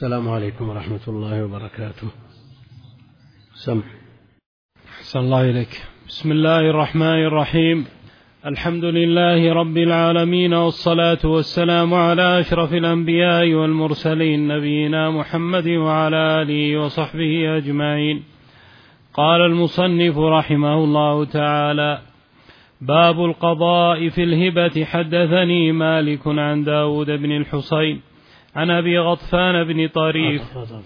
السلام عليكم ورحمة الله وبركاته. سمع. أحسن الله إليك. بسم الله الرحمن الرحيم. الحمد لله رب العالمين، والصلاة والسلام على أشرف الأنبياء والمرسلين، نبينا محمد وعلى آله وصحبه أجمعين. قال المصنف رحمه الله تعالى: باب القضاء في الهبة. حدثني مالك عن داود بن الحصين عن أبي غطفان بن طريف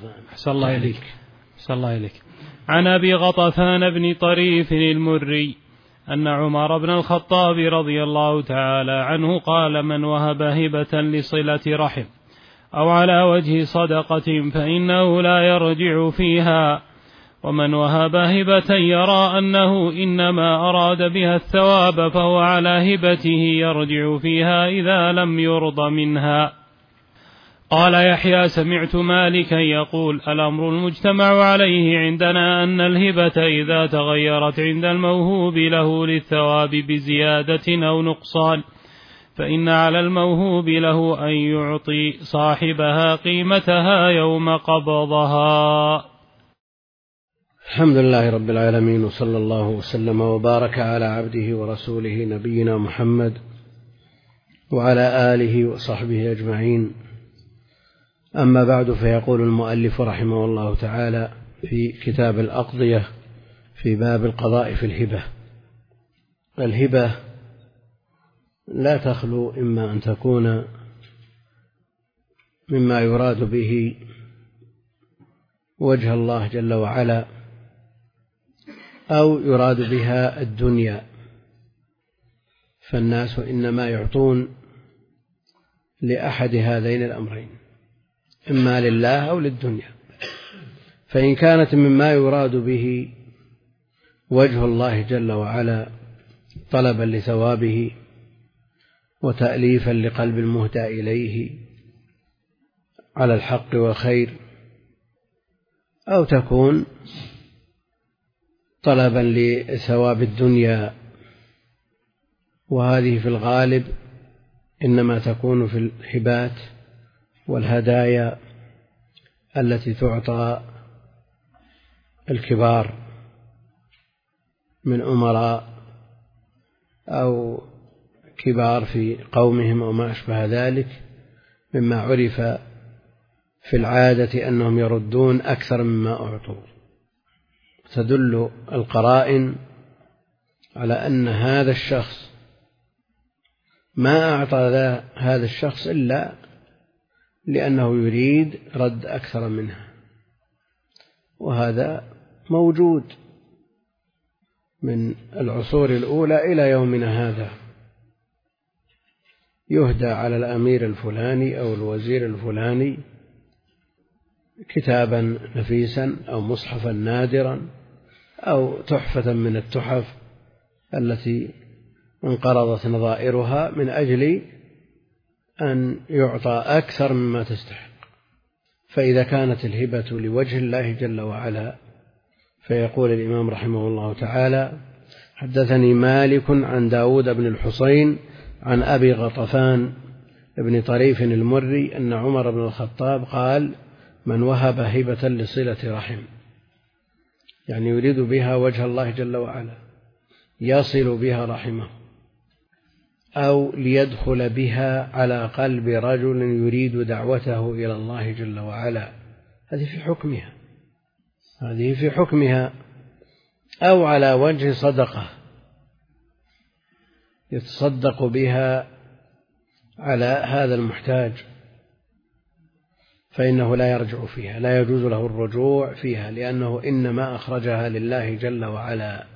عن أبي غطفان بن طريف المري أن عمر بن الخطاب رضي الله تعالى عنه قال: من وهب هبة لصلة رحم أو على وجه صدقة فإنه لا يرجع فيها، ومن وهب هبة يرى أنه إنما أراد بها الثواب فهو على هبته يرجع فيها إذا لم يرض منها. قال يحيى: سمعت مالكا يقول: الأمر المجتمع عليه عندنا أن الهبة إذا تغيرت عند الموهوب له للثواب بزيادة أو نقصان فإن على الموهوب له أن يعطي صاحبها قيمتها يوم قبضها. الحمد لله رب العالمين، وصلى الله وسلم وبارك على عبده ورسوله نبينا محمد وعلى آله وصحبه أجمعين. أما بعد، فيقول المؤلف رحمه الله تعالى في كتاب الأقضية في باب القضاء في الهبة. الهبة لا تخلو إما أن تكون مما يراد به وجه الله جل وعلا أو يراد بها الدنيا، فالناس إنما يعطون لأحد هذين الأمرين، إما لله أو للدنيا. فإن كانت مما يراد به وجه الله جل وعلا طلبا لثوابه وتأليفا لقلب المهدى إليه على الحق والخير، أو تكون طلبا لثواب الدنيا، وهذه في الغالب إنما تكون في الهبات والهدايا التي تعطى الكبار من أمراء أو كبار في قومهم أو ما أشبه ذلك، مما عرف في العادة أنهم يردون أكثر مما أعطوا. تدل القرائن على أن هذا الشخص ما أعطى هذا الشخص إلا لأنه يريد رد أكثر منها، وهذا موجود من العصور الأولى إلى يومنا هذا. يهدى على الأمير الفلاني أو الوزير الفلاني كتابا نفيسا أو مصحفا نادرا أو تحفة من التحف التي انقرضت نظائرها من أجل أن يعطى أكثر مما تستحق. فإذا كانت الهبة لوجه الله جل وعلا، فيقول الإمام رحمه الله تعالى: حدثني مالك عن داود بن الحصين عن أبي غطفان بن طريف المري أن عمر بن الخطاب قال: من وهب هبة لصلة رحم، يعني يريد بها وجه الله جل وعلا، يصل بها رحمه، أو ليدخل بها على قلب رجل يريد دعوته إلى الله جل وعلا، هذه في حكمها، أو على وجه صدقة يتصدق بها على هذا المحتاج، فإنه لا يرجع فيها، لا يجوز له الرجوع فيها، لأنه إنما أخرجها لله جل وعلا،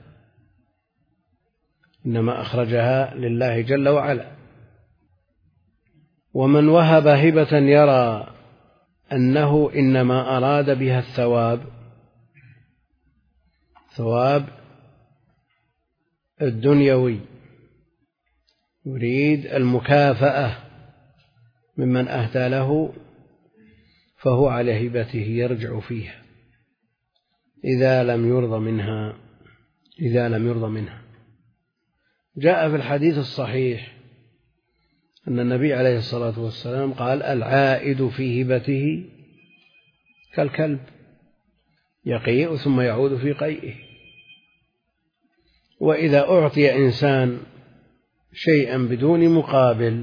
ومن وهب هبة يرى أنه إنما أراد بها الثواب، ثواب الدنيوي، يريد المكافأة ممن أهدى له، فهو على هبته يرجع فيها إذا لم يرضى منها. جاء في الحديث الصحيح أن النبي عليه الصلاة والسلام قال: العائد في هبته كالكلب يقيء ثم يعود في قيئه. وإذا أعطي إنسان شيئا بدون مقابل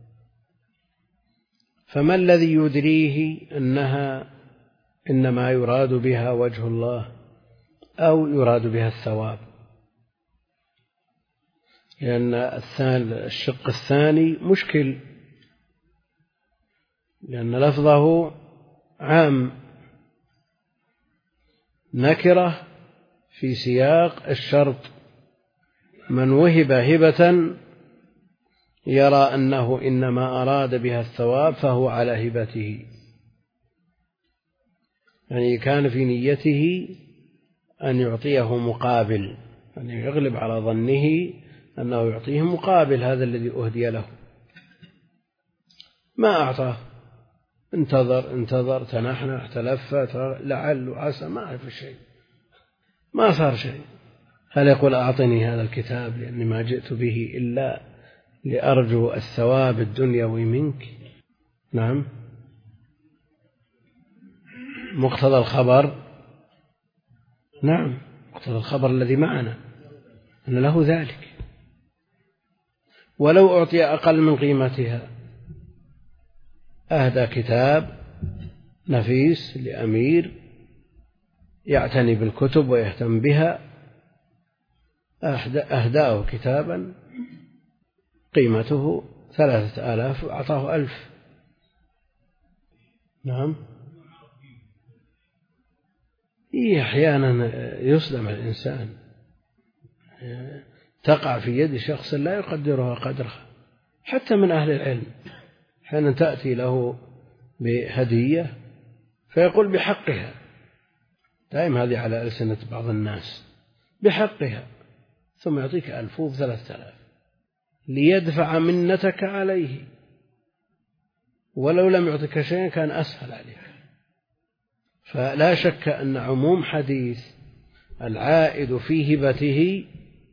فما الذي يدريه أنها إنما يراد بها وجه الله أو يراد بها الثواب؟ لأن الشق الثاني مشكل، لأن لفظه عام نكرة في سياق الشرط. من وهب هبة يرى أنه إنما أراد بها الثواب فهو على هبته، يعني كان في نيته أن يعطيه مقابل، أن يغلب على ظنه أنه يعطيه مقابل هذا الذي أهدي له. ما أعطاه، انتظر تنحنح تلفت لعل وعسى، ما أعرف شيء، ما صار شيء. هل يقول أعطني هذا الكتاب لأني ما جئت به إلا لأرجو الثواب الدنيوي منك؟ نعم، مقتضى الخبر، نعم مقتضى الخبر الذي معنا أن له ذلك. ولو أعطي أقل من قيمتها، أهدى كتاب نفيس لأمير يعتني بالكتب ويهتم بها، أهداه كتابا قيمته 3000 أعطاه 1000. نعم، أحيانا يسلم الإنسان، تقع في يد شخص لا يقدرها قدرها حتى من أهل العلم. حين تأتي له بهدية فيقول بحقها، دائما هذه على ألسنة بعض الناس، بحقها، ثم يعطيك 1000 و3000 ليدفع منتك عليه، ولو لم يعطيك شيئا كان أسهل عليك. فلا شك أن عموم حديث العائد في هبته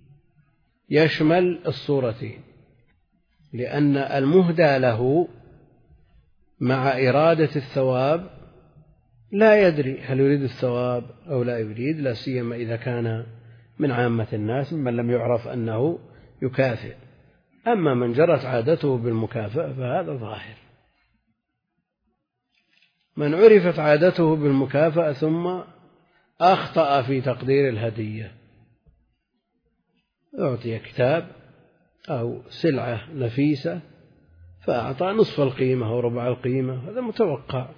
يشمل الصورتين، لأن المهدى له مع إرادة الثواب لا يدري هل يريد الثواب أو لا يريد، لا سيما إذا كان من عامة الناس ممن لم يعرف أنه يكافئ. أما من جرت عادته بالمكافأة فهذا ظاهر. من عرفت عادته بالمكافأة ثم أخطأ في تقدير الهدية، أعطي كتاب أو سلعة نفيسة فأعطى نصف القيمة أو ربع القيمة، هذا متوقع،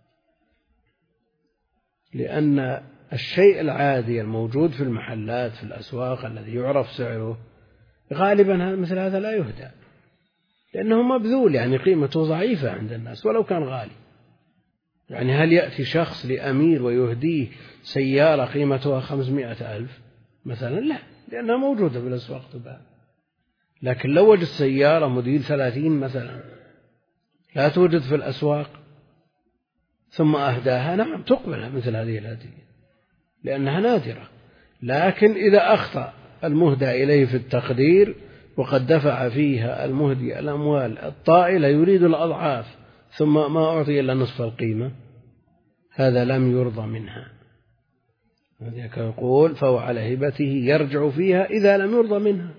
لأن الشيء العادي الموجود في المحلات في الأسواق الذي يعرف سعره غالبا مثل هذا لا يهدى، لأنه مبذول، يعني قيمته ضعيفة عند الناس ولو كان غالي. يعني هل يأتي شخص لأمير ويهديه سيارة قيمتها 500,000 مثلا؟ لا، لأنها موجودة في الأسواق تباع. لكن لو وجد سيارة موديل 30 مثلا لا توجد في الأسواق ثم أهداها، نعم تقبل مثل هذه الهدية لأنها نادرة. لكن إذا أخطأ المهدى إليه في التقدير وقد دفع فيها المهدي الأموال الطائلة يريد الأضعاف ثم ما أعطي إلا نصف القيمة، هذا لم يرضى منها. هذا يقول فهو على هبته يرجع فيها إذا لم يرضى منها.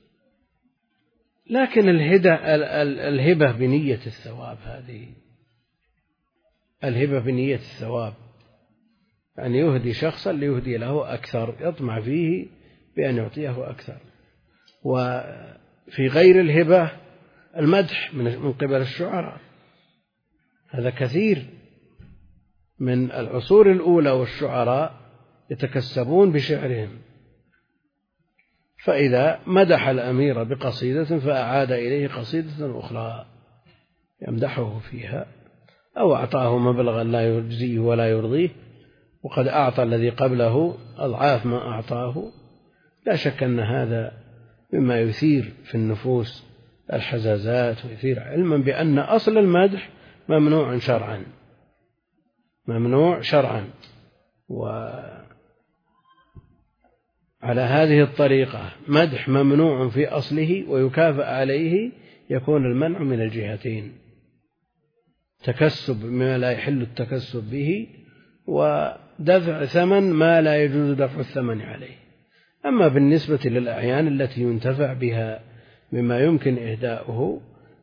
لكن الهبة بنية الثواب، هذه الهبة بنية الثواب، يعني يهدي شخصا ليهدي له أكثر، يطمع فيه بأن يعطيه أكثر. وفي غير الهبة المدح من قبل الشعراء، هذا كثير من العصور الأولى، والشعراء يتكسبون بشعرهم، فإذا مدح الأمير بقصيدة فأعاد إليه قصيدة أخرى يمدحه فيها، أو أعطاه مبلغا لا يجزيه ولا يرضيه وقد أعطى الذي قبله أضعاف ما أعطاه، لا شك أن هذا مما يثير في النفوس الحزازات، ويثير علما بأن أصل المدح ممنوع شرعا، ممنوع شرعا. وعلى هذه الطريقة مدح ممنوع في أصله ويكافأ عليه، يكون المنع من الجهتين، تكسب بما لا يحل التكسب به، ودفع ثمن ما لا يجوز دفع الثمن عليه. أما بالنسبة للأعيان التي ينتفع بها مما يمكن إهداؤه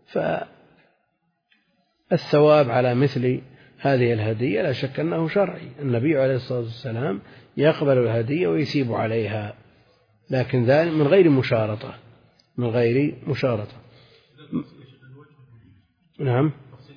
فالثواب على مثل هذه الهدية لا شك أنه شرعي. النبي عليه الصلاة والسلام يقبل الهدية ويثيب عليها، لكن ذلك من غير مشارطة، من غير مشارطة. نعم.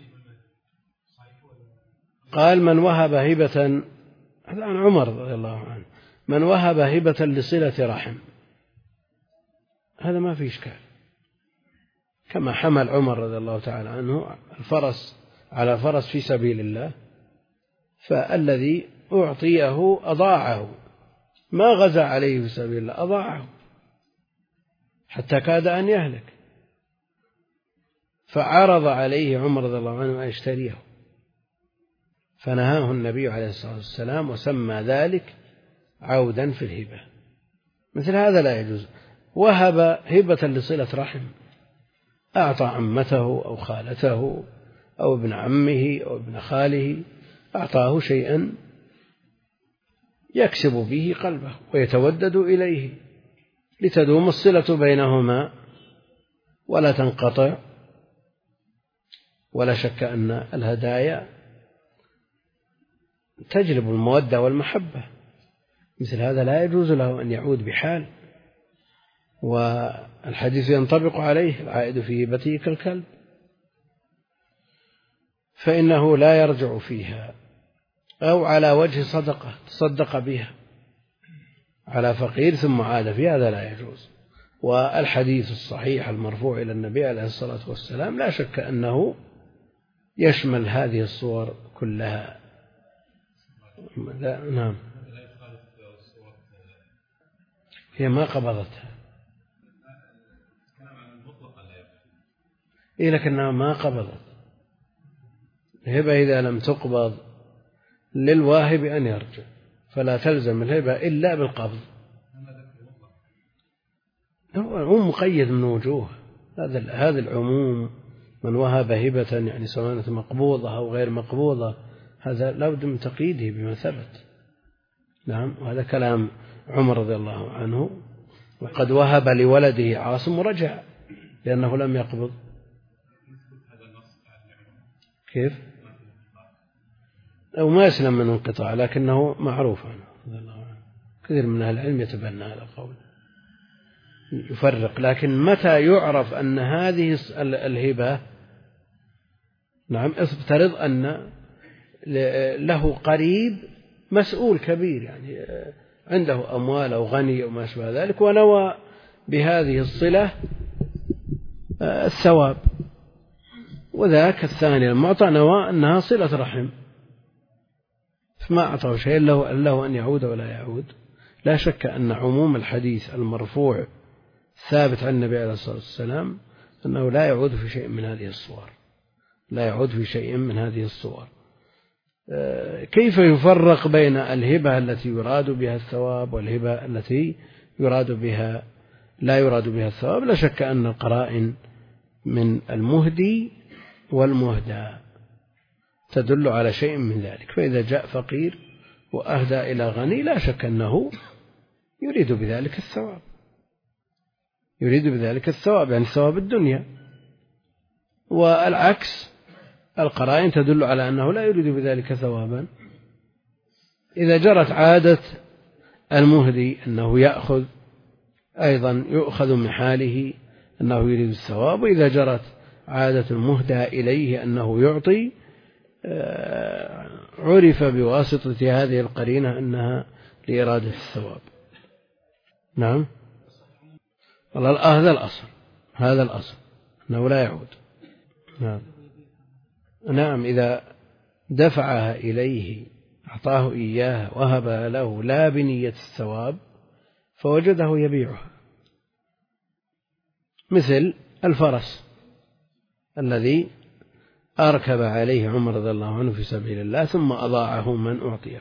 قال من وهب هبة، هذا عن عمر رضي الله عنه، من وهب هبة لصلة رحم، هذا ما في إشكال، كما حمل عمر رضي الله تعالى عنه الفرس على فرس في سبيل الله، فالذي أعطيه أضاعه، ما غزا عليه في سبيل الله، أضاعه حتى كاد أن يهلك، فعرض عليه عمر رضي الله عنه أن يشتريه، فنهاه النبي عليه الصلاة والسلام وسمى ذلك عودا في الهبة. مثل هذا لا يجوز. وهب هبة لصلة رحم، أعطى عمته أو خالته أو ابن عمه أو ابن خاله، أعطاه شيئا يكسب به قلبه ويتودد إليه لتدوم الصلة بينهما ولا تنقطع. ولا شك أن الهدايا تجلب المودة والمحبة، مثل هذا لا يجوز له أن يعود بحال، والحديث ينطبق عليه: العائد في هبته كالكلب، فإنه لا يرجع فيها. أو على وجه صدقة، تصدق بها على فقير ثم عاد فيها، هذا لا يجوز. والحديث الصحيح المرفوع إلى النبي عليه الصلاة والسلام لا شك أنه يشمل هذه الصور كلها. نعم. هي ما قبضتها، لكنها ما قبضت. الهبة إذا لم تقبض للواهب أن يرجع، فلا تلزم الهبة إلا بالقبض. هو مقيد من وجوه، هذا العموم، من وهب هبة يعني سواء مقبوضة أو غير مقبوضة، هذا لا بد من تقييده بما ثبت. نعم. وهذا كلام عمر رضي الله عنه. وقد وهب لولده عاصم ورجع لأنه لم يقبض. كيف؟ أو ما يسلم من انقطاع، لكنه معروف عنه رضي الله عنه. كثير من أهل العلم يتبنى هذا القول، يفرق. لكن متى يعرف أن هذه الهبة، نعم، افترض أن له قريب مسؤول كبير، يعني عنده أموال أو غني أو ما شابه ذلك، ونوى بهذه الصلة الثواب، وذاك الثاني المعطى نوى أنها صلة رحم، فما أعطاه شيء له أن يعود ولا يعود. لا شك أن عموم الحديث المرفوع ثابت عن النبي عليه الصلاة والسلام أنه لا يعود في شيء من هذه الصور، لا يعود في شيء من هذه الصور. كيف يفرق بين الهبة التي يراد بها الثواب والهبة التي يراد بها لا يراد بها الثواب؟ لا شك أن القرائن من المهدي والمهدى تدل على شيء من ذلك. فإذا جاء فقير وأهدى إلى غني لا شك أنه يريد بذلك الثواب، يريد بذلك الثواب، يعني ثواب الدنيا. والعكس، القرائن تدل على أنه لا يريد بذلك ثوابا. إذا جرت عادة المهدي أنه يأخذ، أيضا يؤخذ من حاله أنه يريد الثواب. وإذا جرت عادة المهدى إليه أنه يعطي، عرف بواسطة هذه القرينة أنها لإرادة الثواب. نعم. هذا الأصل أنه لا يعود. نعم. إذا دفعها إليه، أعطاه إياها، وهبها له لا بنية الثواب، فوجده يبيعها، مثل الفرس الذي أركب عليه عمر رضي الله عنه في سبيل الله ثم أضاعه من أعطيه،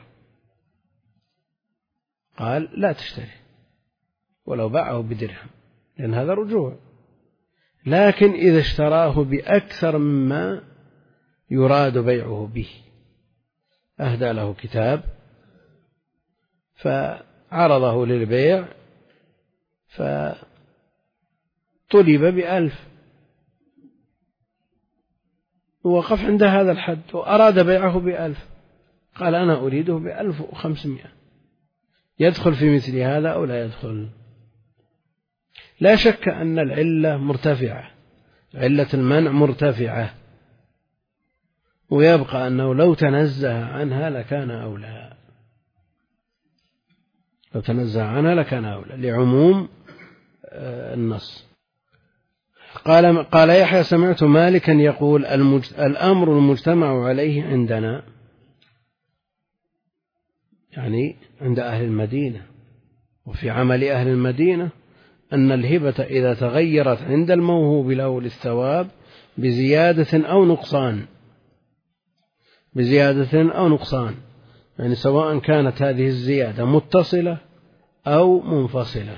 قال لا تشتري ولو باعه بدرهم، لأن هذا رجوع. لكن إذا اشتراه بأكثر مما يراد بيعه به، أهدى له كتاب فعرضه للبيع فطلب ب1,000، ووقف عند هذا الحد وأراد بيعه ب1,000، قال أنا أريده ب1,500، يدخل في مثل هذا أو لا يدخل؟ لا شك أن العلة مرتفعة، علة المنع مرتفعة، ويبقى أنه لو تنزه عنها لكان أولى، لو تنزه عنها لكان أولى لعموم النص. قال يحيى سمعت مالكا يقول الأمر المجتمع عليه عندنا، يعني عند أهل المدينة وفي عمل أهل المدينة، أن الهبة إذا تغيرت عند الموهوب له للثواب بزيادة أو نقصان، يعني سواء كانت هذه الزيادة متصلة أو منفصلة.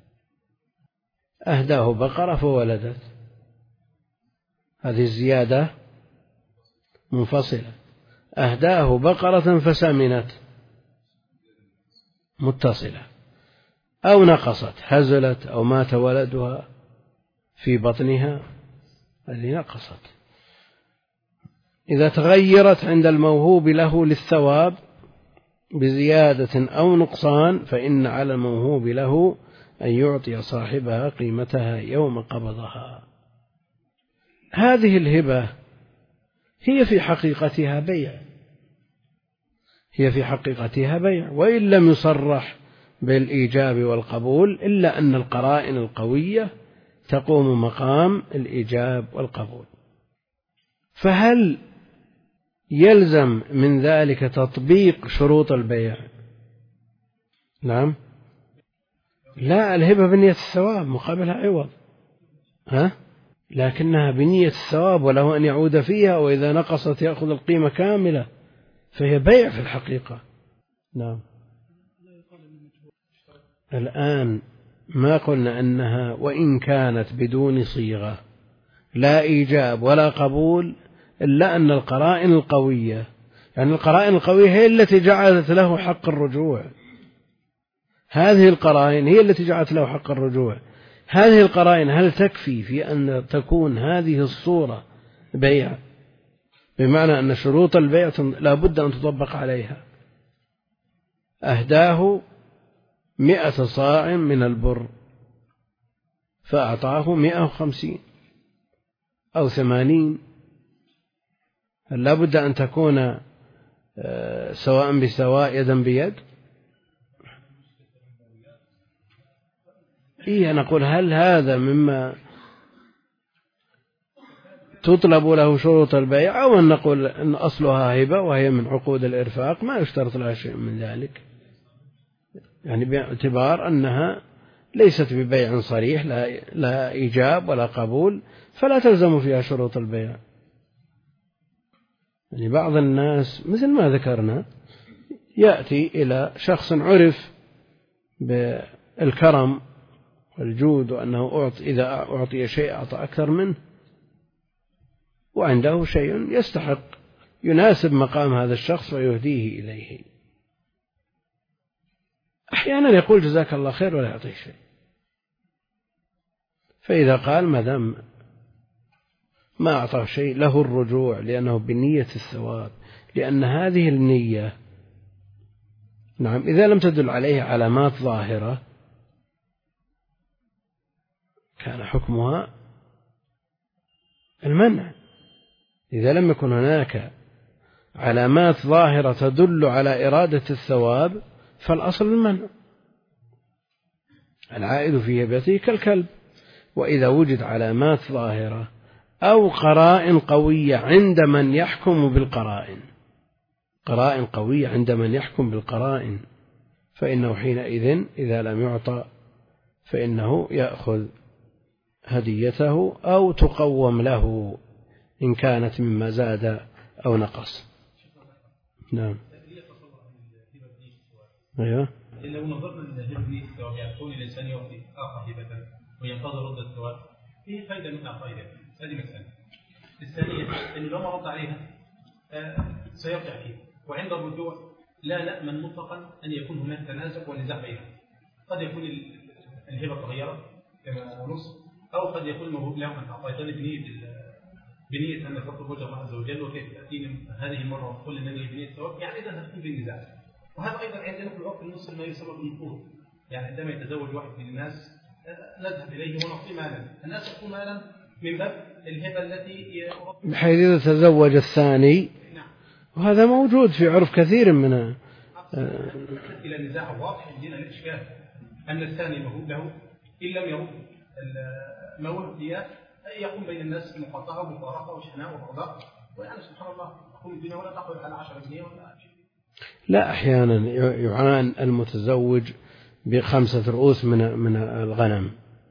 أهداه بقرة فولدت، هذه الزيادة منفصلة. أهداه بقرة فسمنت، متصلة. أو نقصت، هزلت أو مات ولدها في بطنها، هذه نقصت. إذا تغيرت عند الموهوب له للثواب بزيادة أو نقصان فإن على الموهوب له أن يعطي صاحبها قيمتها يوم قبضها. هذه الهبة هي في حقيقتها بيع، وإن لم يصرح بالإيجاب والقبول، إلا أن القرائن القوية تقوم مقام الإيجاب والقبول. فهل يلزم من ذلك تطبيق شروط البيع؟ نعم، لا، الهبة بنية الثواب مقابلها عوض، لكنها بنية الثواب وله أن يعود فيها، وإذا نقصت يأخذ القيمة كاملة، فهي بيع في الحقيقة. نعم. الآن ما قلنا أنها وإن كانت بدون صيغة لا إيجاب ولا قبول، إلا أن القرائن القوية، يعني القرائن القوية هي التي جعلت له حق الرجوع، هذه القرائن هي التي جعلت له حق الرجوع. هذه القرائن هل تكفي في أن تكون هذه الصورة بيع؟ بمعنى أن شروط البيع لا بد أن تطبق عليها. أهداه 100 صاع من البر فأعطاه 150 أو 80، لا بد أن تكون سواء بسواء يدا بيد. نقول هل هذا مما تطلب له شروط البيع، أو أن نقول أن أصلها هبة وهي من عقود الإرفاق ما يشترط لها شيء من ذلك، يعني باعتبار أنها ليست ببيع صريح لا إيجاب ولا قبول، فلا تلزم فيها شروط البيع. يعني بعض الناس مثل ما ذكرنا يأتي إلى شخص عرف بالكرم والجود، وأنه إذا أعطي شيء أعطى أكثر منه، وعنده شيء يستحق يناسب مقام هذا الشخص ويهديه إليه. أحيانا يقول جزاك الله خير ولا يعطيه شيء، فإذا قال ما دام ما أعطاه شيء له الرجوع، لأنه بنية الثواب، لأن هذه النية نعم إذا لم تدل عليه علامات ظاهرة كان حكمها المنع. إذا لم يكن هناك علامات ظاهرة تدل على إرادة الثواب فالأصل المنع. العائد في هبته كالكلب. وإذا وجد علامات ظاهرة أو قرائن قوية عند من يحكم بالقرائن، قرائن قوية عند من يحكم بالقرائن، فإنه حينئذ إذا لم يعطى فإنه يأخذ هديته أو تقوم له إن كانت مما زاد أو نقص. نعم. أيوه. لو نظرنا أن هذه الثواب يكون الإنسان يعطي آخر هبة وينتظر رد الثواب، فيه فائدة من فائدة. هذه مسألة. الثانية أنه لو ما رد عليها سيرجع فيه وعند الرجوع لا نأمن مطلقا أن يكون هناك تنازع ونزاع بينهم. قد يكون الهبة تغيرت كما نص، أو قد يكون الموهوب له أن أعطيتني بنية أن تطلب وجه الله عز وجل، وكيف تأتيني هذه المرة وتقول أنني بنية ثواب، يعني إذا هتكون في النزاع. وهذا أيضا عندنا في الوقت المسلم ما يسمى بالنقود، يعني عندما يتزوج واحد من الناس نذهب إليه ونعطي مالا، الناس يعطون مالا من باب الهبة التي بحيث إذا تزوج الثاني. نعم. وهذا موجود في عرف كثير من إلى النزاع واضح عندنا الإشكال أن الثاني موهوب له إن لم يرد الموهوب ليه يقوم بين الناس بمقاطعة ومفارقة وشحناء وبغضاء، ويعني سبحان الله تقوم الدنيا ولا تأخذ على 10 جنيه ولا شيء. لا، أحيانا يعان المتزوج ب5 رؤوس من الغنم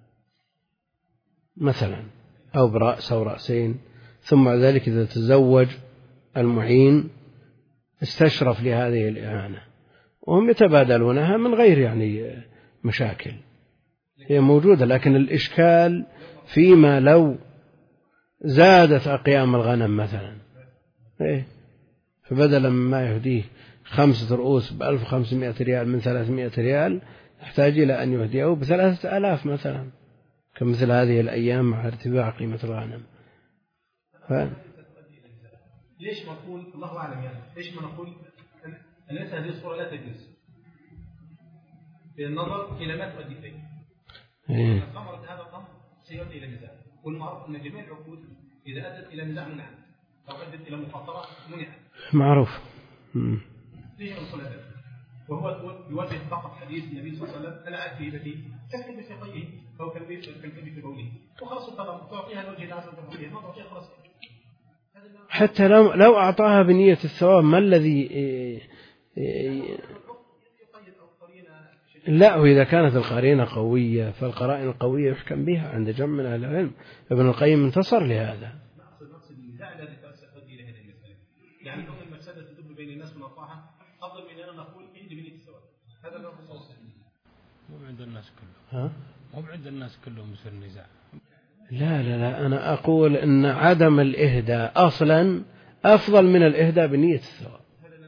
مثلا، أو برأس أو رأسين، ثم ذلك إذا تزوج المعين استشرف لهذه الإعانة، وهم يتبادلونها من غير يعني مشاكل، هي موجودة. لكن الإشكال فيما لو زادت أقيام الغنم مثلا، فبدلا مما يهديه 5 رؤوس ب1500 ريال من 300 ريال، يحتاج إلى أن يهديه ب3000 مثلا، كمثل هذه الأيام مع ارتفاع قيمة الغنم. ليش ما نقول الله أعلم، يعني ليش ما نقول أن هذه الصورة لا تجوز بالنظر إلى ما تؤدي إليه؟ ثمرة هذا الأمر سيؤدي إلى نزاع، والمعروف أن جميع العقود إذا أدت إلى نزاع منعت، أو أدت إلى مخاطرة منعت. معروف. ليش نقول هذا؟ وهو يوجه فقط حديث النبي صلى الله عليه وسلم: أنا آتي بتي كالكلب في قيئه أو كالكلب في بوله، وخلاص الطلاق تعطيها الوجه الله عز وجل، ما تعطيها خلاص. حتى لو أعطاها بنية الثواب، ما الذي لا، وإذا كانت القرينة قوية، فالقرائن القوية يحكم بها عند جمع من أهل العلم. ابن القيم انتصر لهذا. مقصد النزاع الذي تؤدي إلى هذه المسألة، يعني كون المفسدة تدب بين الناس من الطاعة أفضل من أن نقول إهدي بنية الثواب. هذا لا خصوص مو عند الناس كلهم، مو عند الناس كلهم يصير نزاع. لا، أنا أقول أن عدم الإهداء أصلا أفضل من الإهداء بنية الثواب.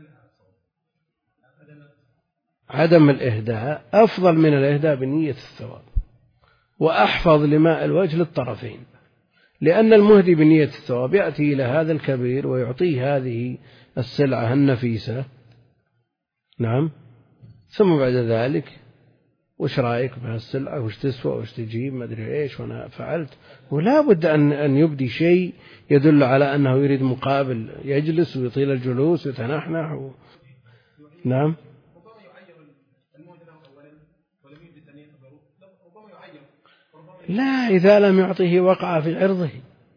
عدم الإهداء أفضل من الإهداء بنية الثواب، وأحفظ لماء الوجه للطرفين، لأن المهدي بنية الثواب يأتي إلى هذا الكبير ويعطيه هذه السلعة النفيسة، نعم، ثم بعد ذلك وش رأيك بهالسلعة، وش تسوى، وش تجيب، ما أدري إيش، وأنا فعلت. ولا بد أن يبدي شيء يدل على أنه يريد مقابل، يجلس ويطيل الجلوس ويتنحنح نعم. لا، إذا لم يعطيه وقع في عرضه،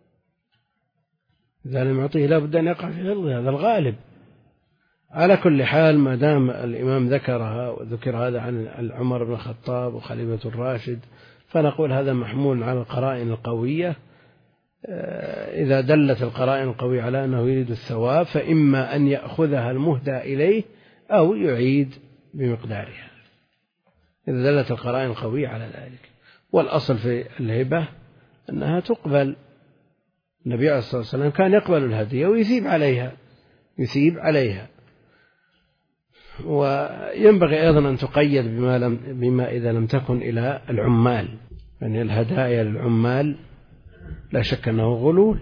إذا لم يعطيه لا بد أن يقع في عرضه، هذا الغالب. على كل حال، ما دام الإمام ذكرها وذكر هذا عن عمر بن الخطاب وخليفة الراشد، فنقول هذا محمول على القرائن القوية. إذا دلت القرائن القوية على أنه يريد الثواب، فإما أن يأخذها المهدى إليه أو يعيد بمقدارها، إذا دلت القرائن القوية على ذلك. والأصل في الهبة أنها تقبل. النبي عليه الصلاة والسلام كان يقبل الهدية ويثيب عليها. وينبغي أيضا أن تقيد بما إذا لم تكن إلى العمال، يعني الهدايا للعمال لا شك أنه غلول.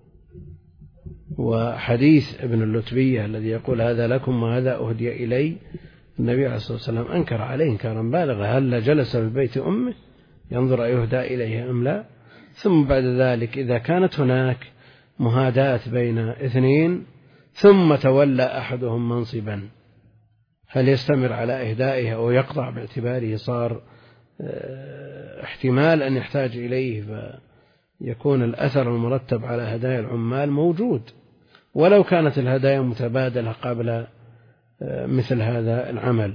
وحديث ابن اللتبية الذي يقول هذا لكم وهذا أهدي إلي، النبي عليه الصلاة والسلام أنكر عليه إنكارا بالغا: هل جلس في بيت أمه ينظر أيهدى إليه أم لا؟ ثم بعد ذلك إذا كانت هناك مهاداة بين اثنين ثم تولى أحدهم منصبا، هل يستمر على إهدائه أو يقطع باعتباره صار احتمال أن يحتاج إليه، فيكون الأثر المرتب على هدايا العمال موجود، ولو كانت الهدايا متبادلة قبل مثل هذا العمل.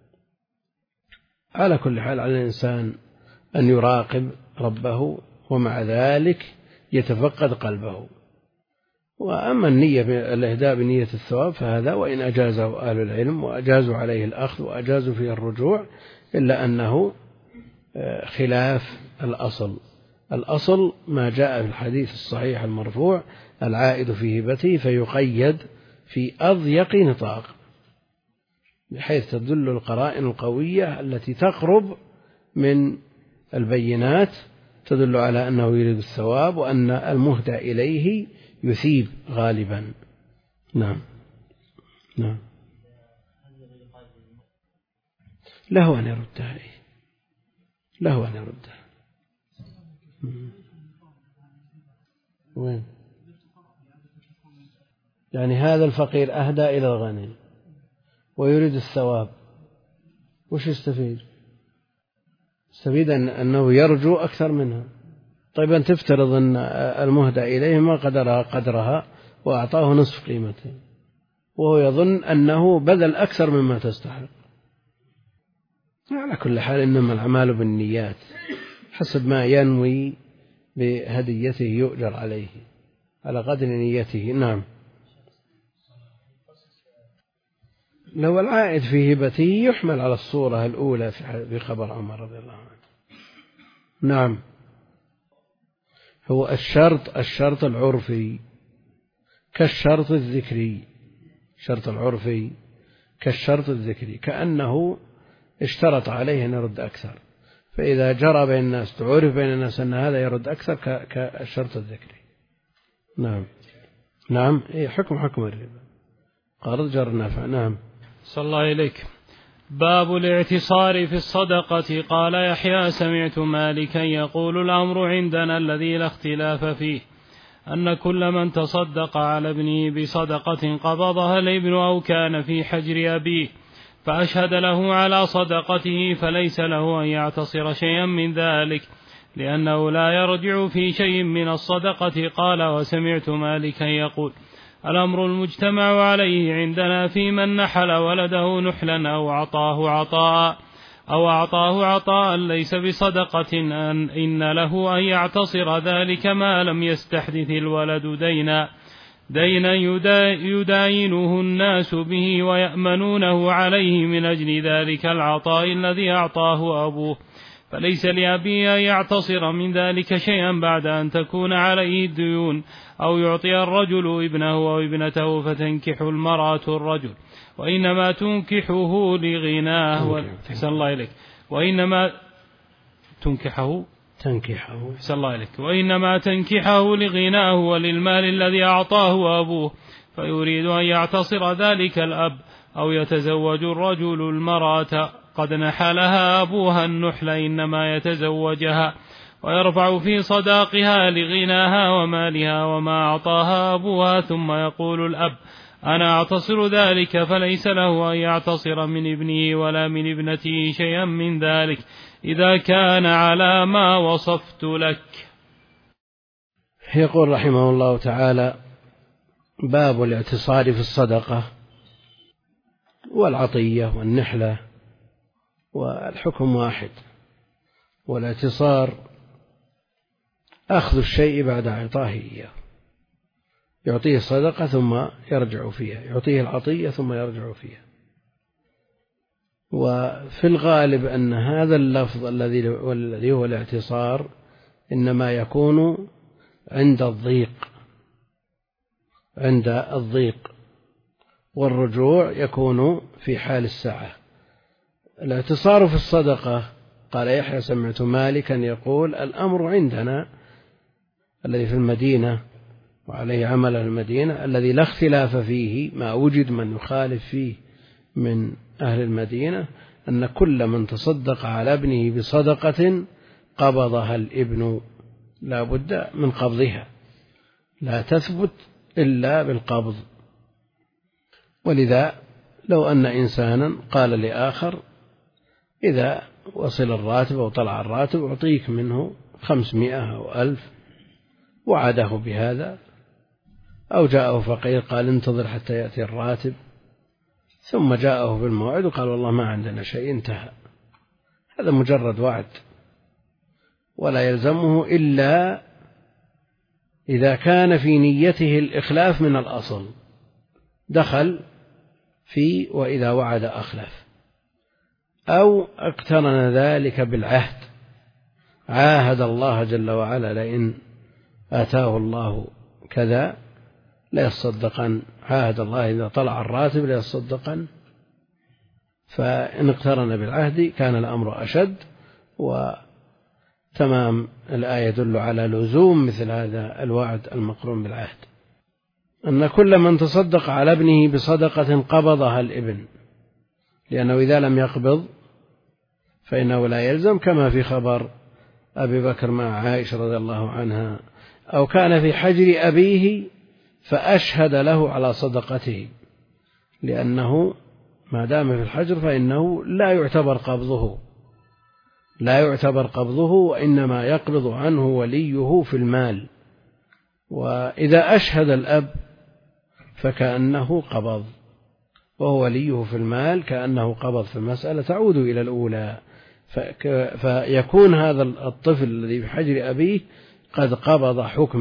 على كل حال، على الإنسان أن يراقب ربه، ومع ذلك يتفقد قلبه. وأما النية الإهداء بنية الثواب فهذا وإن أجازه أهل العلم وأجازوا عليه الأخذ وأجازوا فيه الرجوع، إلا أنه خلاف الأصل. الأصل ما جاء في الحديث الصحيح المرفوع: العائد في هبته فيقيد في أضيق نطاق، بحيث تدل القرائن القوية التي تقرب من البينات تدل على أنه يريد الثواب وأن المهدى إليه يثيب غالبا. نعم. نعم. له أن يردها، له أن يردها. وين؟ يعني هذا الفقير أهدى إلى الغني ويريد الثواب، وش يستفيد؟ يستفيد أنه يرجو أكثر منها. طيب أن تفترض أن المهدى إليه ما قدرها وأعطاه نصف قيمته، وهو يظن أنه بذل أكثر مما تستحق. على كل حال إنما الأعمال بالنيات، حسب ما ينوي بهديته يؤجر عليه على قدر نيته. نعم. لو العائد في هبته يحمل على الصورة الأولى في خبر عمر رضي الله عنه. نعم. هو الشرط العرفي كالشرط الذكري، الشرط العرفي كالشرط الذكري، كأنه اشترط عليه أن يرد أكثر، فإذا جرى بين الناس تعرف بين الناس أن هذا يرد أكثر كالشرط الذكري. نعم. نعم. حكم الربا، قرض جر نافع. نعم. صلى الله إليك. باب الاعتصار في الصدقة. قال يحيى سمعت مالكا يقول الأمر عندنا الذي لا اختلاف فيه أن كل من تصدق على ابنه بصدقة قبضها الابن أو كان في حجر أبيه فأشهد له على صدقته فليس له أن يعتصر شيئا من ذلك، لأنه لا يرجع في شيء من الصدقة. قال وسمعت مالكا يقول الأمر المجتمع عليه عندنا في من نحل ولده نحلا أو أعطاه عطاء ليس بصدقة إن له أن يعتصر ذلك ما لم يستحدث الولد دينا يداينه الناس به ويأمنونه عليه من أجل ذلك العطاء الذي أعطاه أبوه، فليس لأبيه أن يعتصر من ذلك شيئا بعد أن تكون عليه الديون، أو يعطي الرجل ابنه أو ابنته فتنكح المرأة الرجل وإنما تنكحه لغناه أحسن الله إليك وإنما تنكحه أحسن الله إليك وإنما تنكحه لغناه وللمال الذي أعطاه أبوه، فيريد أن يعتصر ذلك الأب، أو يتزوج الرجل المرأة قد نحلها أبوها النحل إنما يتزوجها ويرفع في صداقها لغناها ومالها وما أعطاها أبوها، ثم يقول الأب أنا أعتصر ذلك، فليس له أن يعتصر من ابنه ولا من ابنته شيئا من ذلك إذا كان على ما وصفت لك. يقول رحمه الله تعالى باب الاعتصار في الصدقة والعطية والنحلة، والحكم واحد، والاعتصار أخذ الشيء بعد إعطائه إياه، يعطيه الصدقة ثم يرجع فيها، يعطيه العطية ثم يرجع فيها. وفي الغالب أن هذا اللفظ الذي هو الاعتصار إنما يكون عند الضيق، والرجوع يكون في حال السعة. الاعتصار في الصدقة قال يحيى سمعت مالكا يقول الأمر عندنا الذي في المدينة وعليه عمل المدينة الذي لا اختلاف فيه، ما وجد من يخالف فيه من أهل المدينة، أن كل من تصدق على ابنه بصدقة قبضها الابن لا بد من قبضها، لا تثبت إلا بالقبض. ولذا لو أن إنسانا قال لآخر إذا وصل الراتب أو طلع الراتب أعطيك منه 500 أو 1000 وعده بهذا، أو جاءه فقير قال انتظر حتى يأتي الراتب، ثم جاءه في الموعد وقال والله ما عندنا شيء انتهى، هذا مجرد وعد ولا يلزمه إلا إذا كان في نيته الإخلاف من الأصل، دخل في وإذا وعد أخلف، أو اقترن ذلك بالعهد، عاهد الله جل وعلا لئن آتاه الله كذا ليصدقن، عاهد الله إذا طلع الراتب ليصدقن، فإن اقترن بالعهد كان الأمر أشد. وتمام الآية يدل على لزوم مثل هذا الوعد المقرون بالعهد، أن كل من تصدق على ابنه بصدقة قبضها الابن، لأنه إذا لم يقبض فإنه لا يلزم، كما في خبر أبي بكر مع عائشة رضي الله عنها، أو كان في حجر أبيه فأشهد له على صدقته، لأنه ما دام في الحجر فإنه لا يعتبر قبضه وإنما يقبض عنه وليه في المال. وإذا أشهد الأب فكأنه قبض، وهو وليه في المال كأنه قبض، في المسألة تعود إلى الأولى، فيكون هذا الطفل الذي في حجر أبيه قد قبض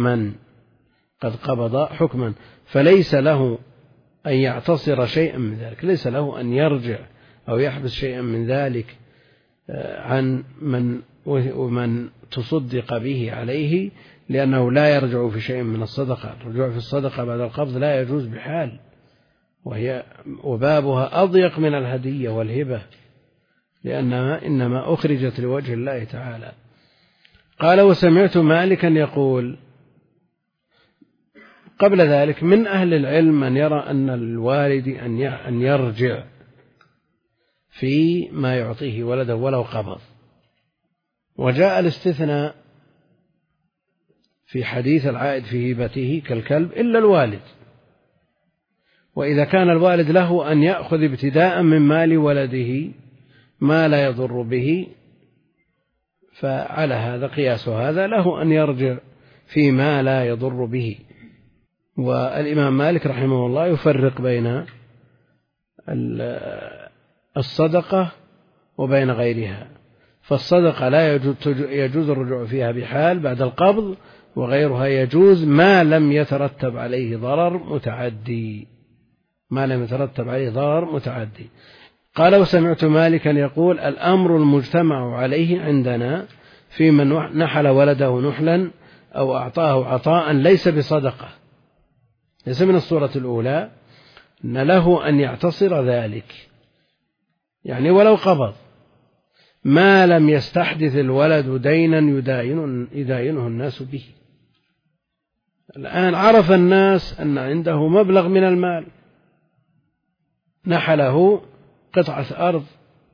حكما، فليس له أن يعتصر شيئا من ذلك، ليس له أن يرجع أو يحبس شيئا من ذلك عن من تصدق به عليه، لأنه لا يرجع في شيء من الصدقة. الرجوع في الصدقة بعد القبض لا يجوز بحال، وبابها أضيق من الهدية والهبة، لأنها إنما أخرجت لوجه الله تعالى. قال: وسمعت مالكا يقول. قبل ذلك من أهل العلم من يرى أن الوالد أن يرجع في ما يعطيه ولده ولو قبض، وجاء الاستثناء في حديث العائد في هبته كالكلب إلا الوالد، وإذا كان الوالد له أن يأخذ ابتداء من مال ولده ما لا يضر به، فعلى هذا قياس هذا له أن يرجع فيما لا يضر به. والإمام مالك رحمه الله يفرق بين الصدقة وبين غيرها، فالصدقة لا يجوز الرجوع فيها بحال بعد القبض، وغيرها يجوز ما لم يترتب عليه ضرر متعدي. قال: وسمعت مالكا يقول: الأمر المجتمع عليه عندنا في من نحل ولده نحلا أو أعطاه عطاء ليس بصدقة، ليس من الصورة الأولى، أن له أن يعتصر ذلك، يعني ولو قبض، ما لم يستحدث الولد دينا يداينه الناس به. الآن عرف الناس أن عنده مبلغ من المال، نحله قطعة أرض،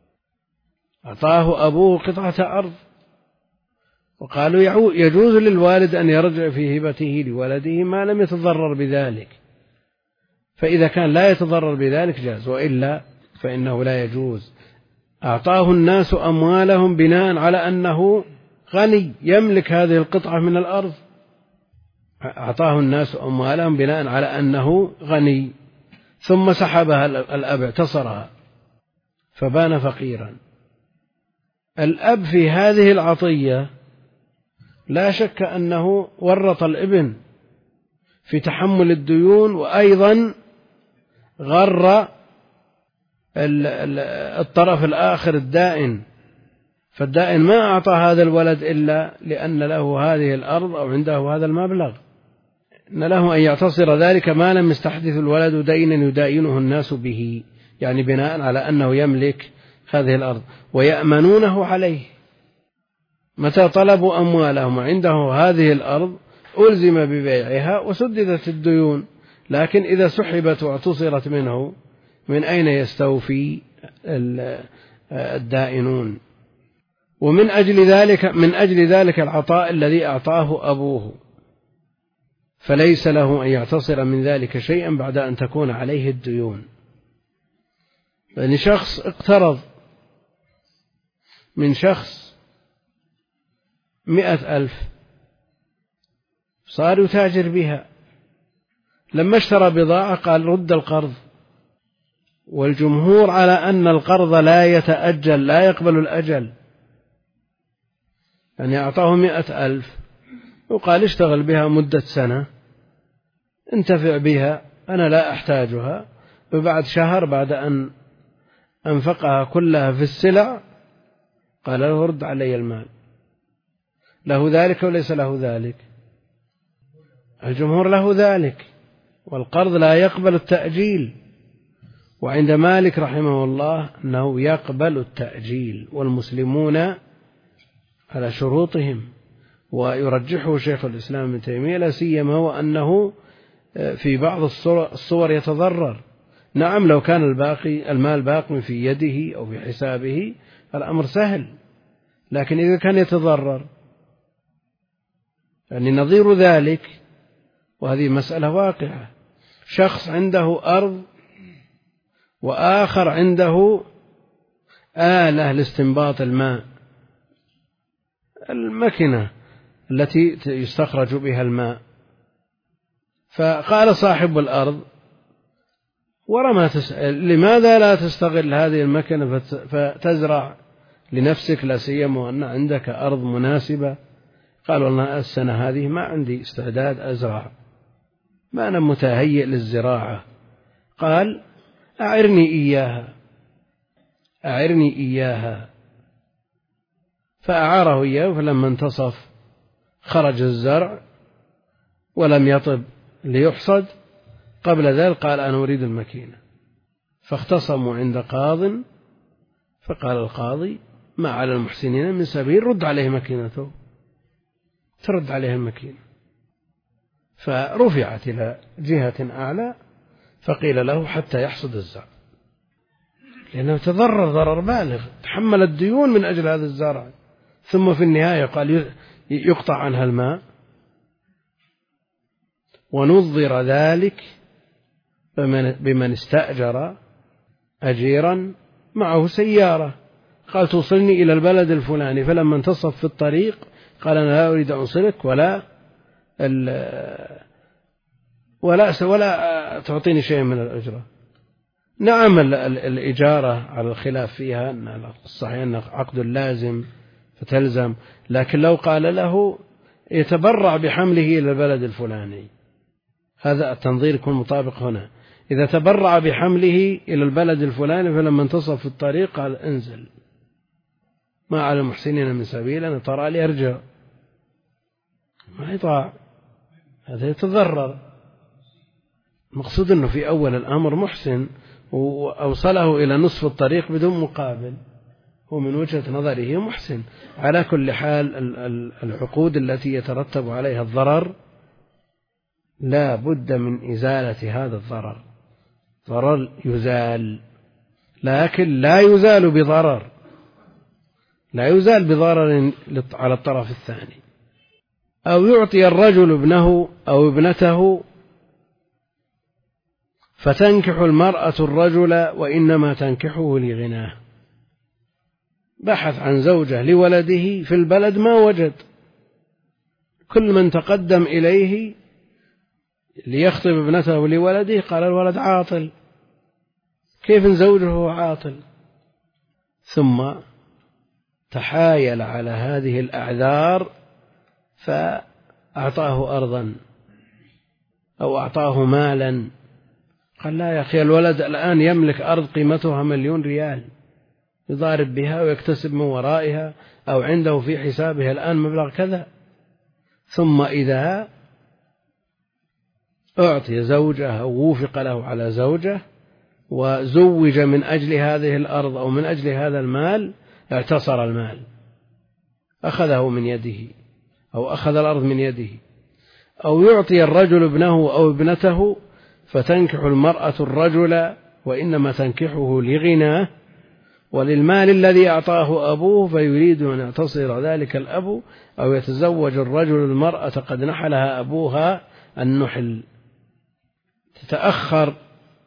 أعطاه أبوه قطعة أرض، وقالوا يجوز للوالد أن يرجع في هبته لولده ما لم يتضرر بذلك، فإذا كان لا يتضرر بذلك جاز، وإلا فإنه لا يجوز. أعطاه الناس أموالهم بناء على أنه غني يملك هذه القطعة من الأرض، أعطاه الناس أموالهم بناء على أنه غني، ثم سحبها الأب، اعتصرها، فبان فقيرا. الأب في هذه العطية لا شك أنه ورط الابن في تحمل الديون، وأيضا غر الطرف الآخر الدائن، فالدائن ما أعطى هذا الولد إلا لأن له هذه الأرض أو عنده هذا المبلغ، إن له أن يعتصر ذلك ما لم يستحدث الولد دينا يداينه الناس به، يعني بناء على أنه يملك هذه الأرض ويأمنونه عليه. متى طلبوا أموالهم وعنده هذه الأرض ألزم ببيعها وسددت الديون، لكن إذا سحبت واعتصرت منه من أين يستوفي الدائنون؟ ومن أجل ذلك العطاء الذي أعطاه أبوه، فليس له أن يعتصر من ذلك شيئا بعد أن تكون عليه الديون. يعني شخص اقترض من شخص 100,000 صار يتاجر بها، لما اشترى بضاعة قال رد القرض، والجمهور على أن القرض لا يتأجل، لا يقبل الأجل، يعني أعطاه 100,000 وقال اشتغل بها مدة سنة انتفع بها، أنا لا أحتاجها، وبعد شهر بعد أن أنفقها كلها في السلع قال له رد علي المال. له ذلك وليس له ذلك؟ الجمهور له ذلك، والقرض لا يقبل التأجيل، وعند مالك رحمه الله أنه يقبل التأجيل، والمسلمون على شروطهم. ويرجحه شيخ الإسلام ابن تيمية لا سيما وأنه في بعض الصور يتضرر. نعم لو كان المال باقي في يده أو في حسابه الأمر سهل، لكن إذا كان يتضرر يعني نظير ذلك، وهذه مسألة واقعة. شخص عنده أرض وآخر عنده آلة لاستنباط الماء، المكنة التي يستخرج بها الماء، فقال صاحب الأرض لماذا لا تستغل هذه المكنة فتزرع لنفسك، لا سيما وأن عندك أرض مناسبة؟ قال والله السنة هذه ما عندي استعداد أزرع، ما أنا متهيئ للزراعة. قال أعرني إياها، فأعاره إياه. فلما انتصف خرج الزرع ولم يطب ليحصد، قبل ذلك قال أنا أريد المكينة. فاختصموا عند قاض، فقال القاضي ما على المحسنين من سبيل، رد عليه مكينته، ترد عليه المكينة. فرفعت إلى جهة أعلى فقيل له حتى يحصد الزرع، لأنه تضرر ضرر بالغ، تحمل الديون من أجل هذا الزرع، ثم في النهاية قال يقطع عنها الماء. ونظر ذلك بمن استأجر أجيرا معه سيارة، قال توصلني إلى البلد الفلاني، فلما انتصف في الطريق قال أنا لا أريد أن أوصلك ولا تعطيني شيء من الأجرة. نعم الإجارة على الخلاف فيها أن الصحيح أن عقد لازم فتلزم، لكن لو قال له يتبرع بحمله إلى البلد الفلاني، هذا التنظير يكون مطابق هنا. إذا تبرع بحمله إلى البلد الفلاني فلما انتصف في الطريق قال انزل، ما على المحسنين من سبيل، أنا ترى لي أرجع، ما يطاع، هذا يتضرر. مقصود أنه في أول الأمر محسن وأوصله إلى نصف الطريق بدون مقابل، هو من وجهة نظره محسن. على كل حال العقود التي يترتب عليها الضرر لا بد من إزالة هذا الضرر. ضرر يزال، لكن لا يزال بضرر، لا يزال بضرر على الطرف الثاني. أو يعطي الرجل ابنه أو ابنته فتنكح المرأة الرجل وإنما تنكحه لغناه. بحث عن زوجة لولده في البلد ما وجد، كل من تقدم إليه ليخطب ابنته لولده قال الولد عاطل، كيف نزوجه عاطل؟ ثم تحايل على هذه الأعذار فأعطاه أرضا أو أعطاه مالا، قال لا يا أخي الولد الآن يملك أرض قيمتها 1,000,000 ريال يضارب بها ويكتسب من ورائها، أو عنده في حسابها الآن مبلغ كذا. ثم إذا أعطي زوجة أو وفق له على زوجة وزوج من أجل هذه الأرض أو من أجل هذا المال، اعتصر المال، أخذه من يده أو أخذ الأرض من يده. أو يعطي الرجل ابنه أو ابنته فتنكح المرأة الرجل وإنما تنكحه لغناه وللمال الذي أعطاه أبوه، فيريد أن يعتصر ذلك الأب، أو يتزوج الرجل المرأة قد نحلها أبوها النحل، تتأخر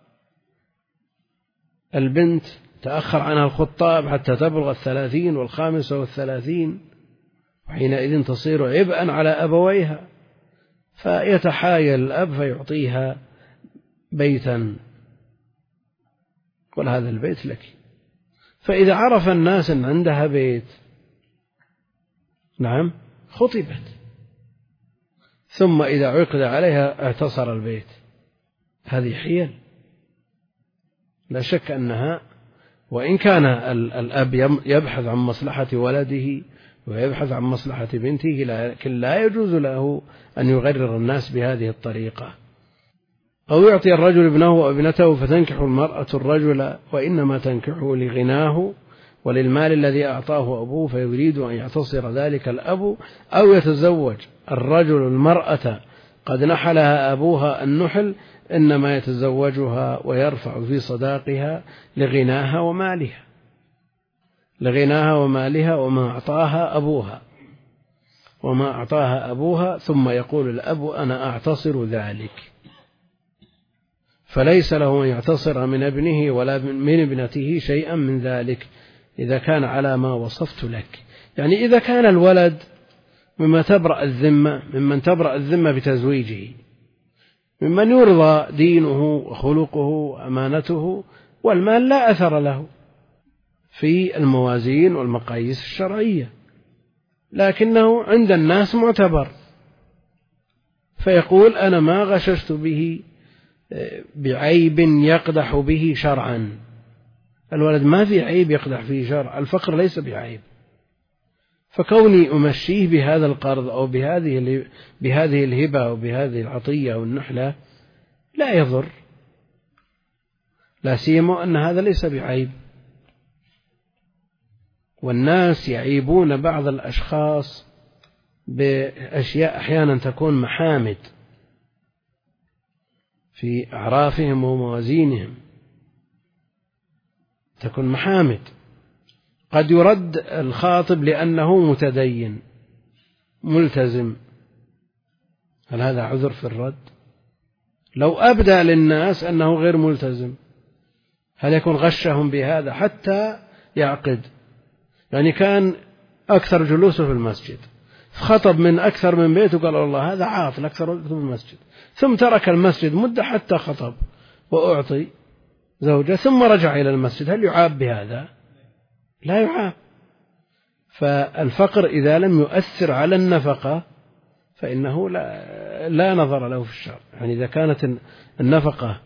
البنت، تأخر عنها الخطاب حتى تبلغ 30 و35، وحينئذ تصير عبئا على أبويها، فيتحايل الأب فيعطيها بيتا، قل هذا البيت لك. فإذا عرف الناس أن عندها بيت، نعم خطبت، ثم إذا عقد عليها اعتصر البيت، هذه حيل لا شك أنها، وإن كان الأب يبحث عن مصلحة ولده ويبحث عن مصلحة بنته، لكن لا يجوز له أن يغرر الناس بهذه الطريقة. أو يعطي الرجل ابنه وابنته فتنكح المرأة الرجل وإنما تنكحه لغناه وللمال الذي أعطاه أبوه فيريد أن يعتصر ذلك الأب، أو يتزوج الرجل المرأة قد نحلها أبوها النحل إنما يتزوجها ويرفع في صداقها لغناها ومالها وما أعطاها أبوها ثم يقول الأب أنا أعتصر ذلك، فليس له أن يعتصر من ابنه ولا من ابنته شيئا من ذلك إذا كان على ما وصفت لك. يعني إذا كان الولد ممن تبرأ الذمة بتزويجه، ممن يرضى دينه وخلقه وأمانته والمال لا أثر له في الموازين والمقاييس الشرعية، لكنه عند الناس معتبر، فيقول أنا ما غششت به بعيب يقدح به شرعا. الولد ما في عيب يقدح فيه شرع، الفقر ليس بعيب، فكوني أمشيه بهذا القرض أو بهذه الهبة أو بهذه العطية أو النحلة لا يضر، لا سيما أن هذا ليس بعيب. والناس يعيبون بعض الأشخاص بأشياء أحيانا تكون محامد في أعرافهم وموازينهم، تكون محامد. قد يرد الخاطب لأنه متدين ملتزم، هل هذا عذر في الرد؟ لو أبدى للناس أنه غير ملتزم هل يكون غشهم بهذا حتى يعقد؟ يعني كان أكثر جلوسه في المسجد، خطب من أكثر من بيت وقال والله هذا عاطل أكثر وقته في المسجد، ثم ترك المسجد مدة حتى خطب وأعطي زوجة ثم رجع إلى المسجد، هل يعاب بهذا؟ لا يعاب. فالفقر إذا لم يؤثر على النفقة فإنه لا نظر له في الشرع. يعني إذا كانت النفقة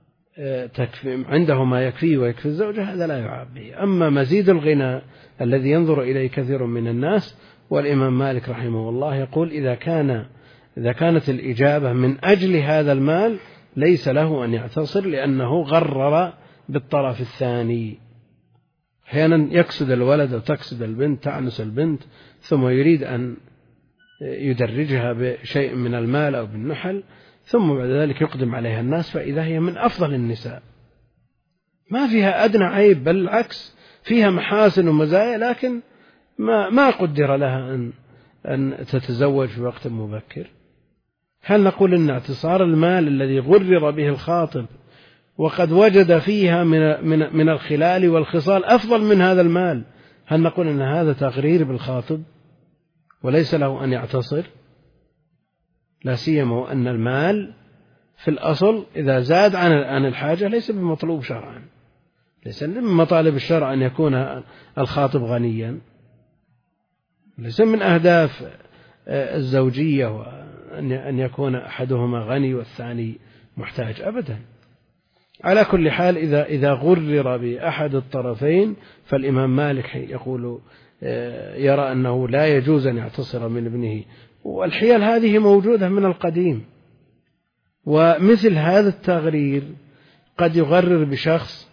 عنده ما يكفيه ويكفي الزوجة هذا لا يعاب به. أما مزيد الغنى الذي ينظر إليه كثير من الناس، والإمام مالك رحمه الله يقول إذا كانت الإجابة من أجل هذا المال ليس له أن يعتصر، لأنه غرر بالطرف الثاني. أحيانا يقصد الولد أو تقصد البنت، تعنس البنت ثم يريد أن يدرجها بشيء من المال أو بالنحل، ثم بعد ذلك يقدم عليها الناس فإذا هي من أفضل النساء ما فيها أدنى عيب، بل العكس فيها محاسن ومزايا، لكن ما قدر لها أن تتزوج في وقت مبكر. هل نقول أن اعتصار المال الذي غرر به الخاطب وقد وجد فيها من الخلال والخصال أفضل من هذا المال، هل نقول أن هذا تغرير بالخاطب وليس له أن يعتصر؟ لا سيما أن المال في الأصل إذا زاد عن الحاجة ليس بمطلوب شرعا، ليس من مطالب الشرع أن يكون الخاطب غنيا، ليس من أهداف الزوجية أن يكون أحدهما غني والثاني محتاج أبدا. على كل حال إذا غرر بأحد الطرفين فالإمام مالك يقول يرى أنه لا يجوز أن يعتصر من ابنه. والحيل هذه موجودة من القديم، ومثل هذا التغرير قد يغرر بشخص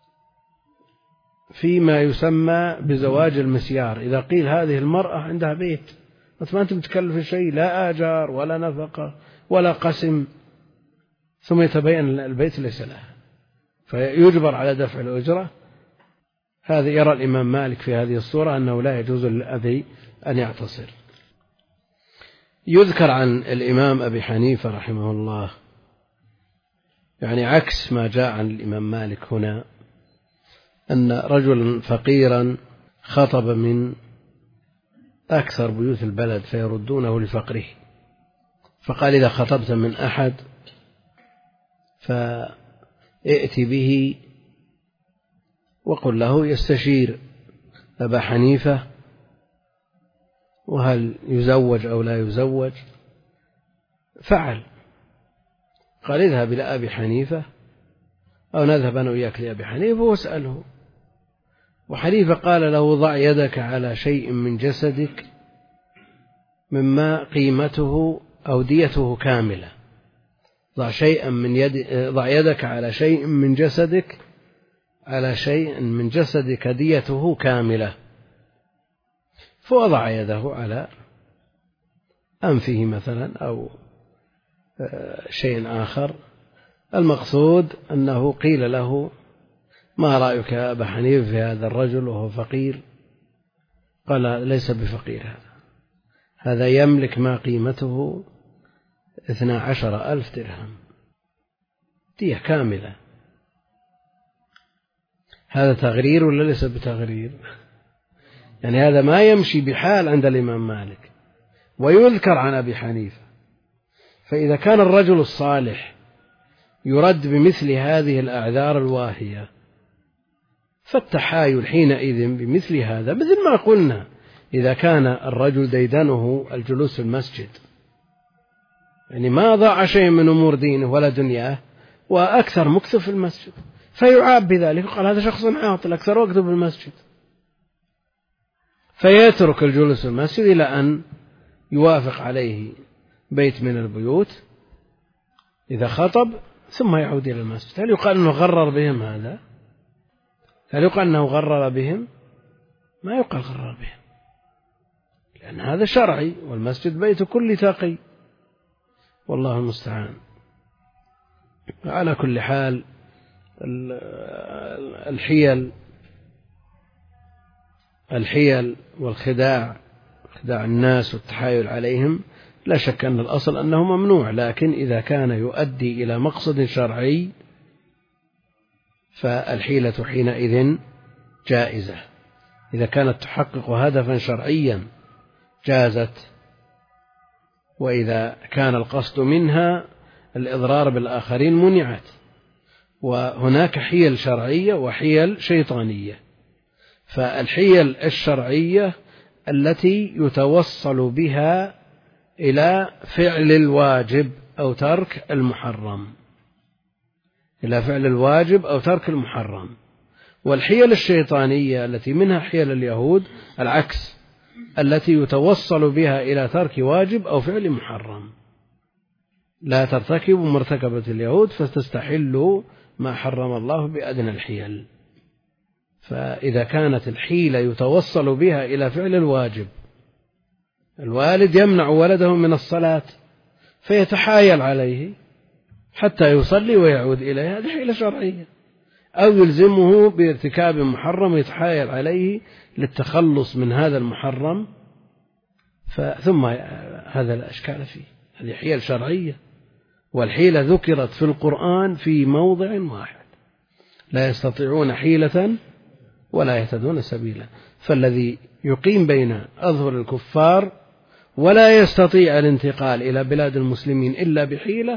فيما يسمى بزواج المسيار. إذا قيل هذه المرأة عندها بيت ما أنت متكلف شيء، لا آجار ولا نفقة ولا قسم، ثم يتبين البيت ليس لها فيجبر على دفع الأجرة، هذا يرى الإمام مالك في هذه الصورة أنه لا يجوز للأبي أن يعتصر. يذكر عن الإمام أبي حنيفة رحمه الله يعني عكس ما جاء عن الإمام مالك هنا، أن رجلا فقيرا خطب من أكثر بيوت البلد فيردونه لفقره، فقال إذا خطبت من أحد فائت به وقل له يستشير أبا حنيفة وهل يزوج أو لا يزوج. فعل، قال اذهب إلى أبي حنيفة أو نذهب أنا وياك لأبي حنيفة واسأله. وحنيفة قال له ضع يدك على شيء من جسدك مما قيمته أو ديته كاملة، ضع يدك على شيء من جسدك، على شيء من جسدك ديته كاملة، فوضع يده على أنفه مثلا أو شيء آخر. المقصود أنه قيل له: ما رأيك يا أبا حنيفة في هذا الرجل وهو فقير؟ قال: ليس بفقير، هذا يملك ما قيمته 12,000 درهم، دية كاملة. هذا تغرير ولا ليس بتغرير؟ يعني هذا ما يمشي بحال عند الإمام مالك ويذكر عن أبي حنيفة. فإذا كان الرجل الصالح يرد بمثل هذه الأعذار الواهية، فالتحايل حينئذ بمثل هذا، مثل ما قلنا إذا كان الرجل ديدنه الجلوس في المسجد، يعني ما ضاع شيء من أمور دينه ولا دنياه وأكثر مكث في المسجد، فيعاب بذلك، قال هذا شخص عاطل أكثر وقته في المسجد، فيترك الجلوس في المسجد إلى أن يوافق عليه بيت من البيوت إذا خطب ثم يعود إلى المسجد. هل يقال أنه غرر بهم هذا؟ هل يقال أنه غرر بهم؟ ما يقال غرر بهم، لأن هذا شرعي، والمسجد بيت كل تقي، والله المستعان. على كل حال الحيل والخداع، خداع الناس والتحايل عليهم، لا شك أن الأصل أنه ممنوع، لكن إذا كان يؤدي إلى مقصد شرعي فالحيلة حينئذ جائزة. إذا كانت تحقق هدفا شرعيا جازت، وإذا كان القصد منها الإضرار بالآخرين منعت. وهناك حيل شرعية وحيل شيطانية. فالحيل الشرعية التي يتوصل بها إلى فعل الواجب أو ترك المحرم، إلى فعل الواجب أو ترك المحرم. والحيل الشيطانية التي منها حيل اليهود العكس، التي يتوصل بها إلى ترك واجب أو فعل محرم. لا ترتكبوا مرتكبة اليهود فتستحلوا ما حرم الله بأدنى الحيل. فإذا كانت الحيلة يتوصل بها إلى فعل الواجب، الوالد يمنع ولده من الصلاة فيتحايل عليه حتى يصلي ويعود إليها، هذه حيلة شرعية. أو يلزمه بارتكاب محرم ويتحايل عليه للتخلص من هذا المحرم، ثم هذا لا أشكال فيه، هذه حيل شرعية. والحيلة ذكرت في القرآن في موضع واحد: لا يستطيعون حيلة ولا يهتدون سبيلا. فالذي يقيم بين أظهر الكفار ولا يستطيع الانتقال إلى بلاد المسلمين إلا بحيلة،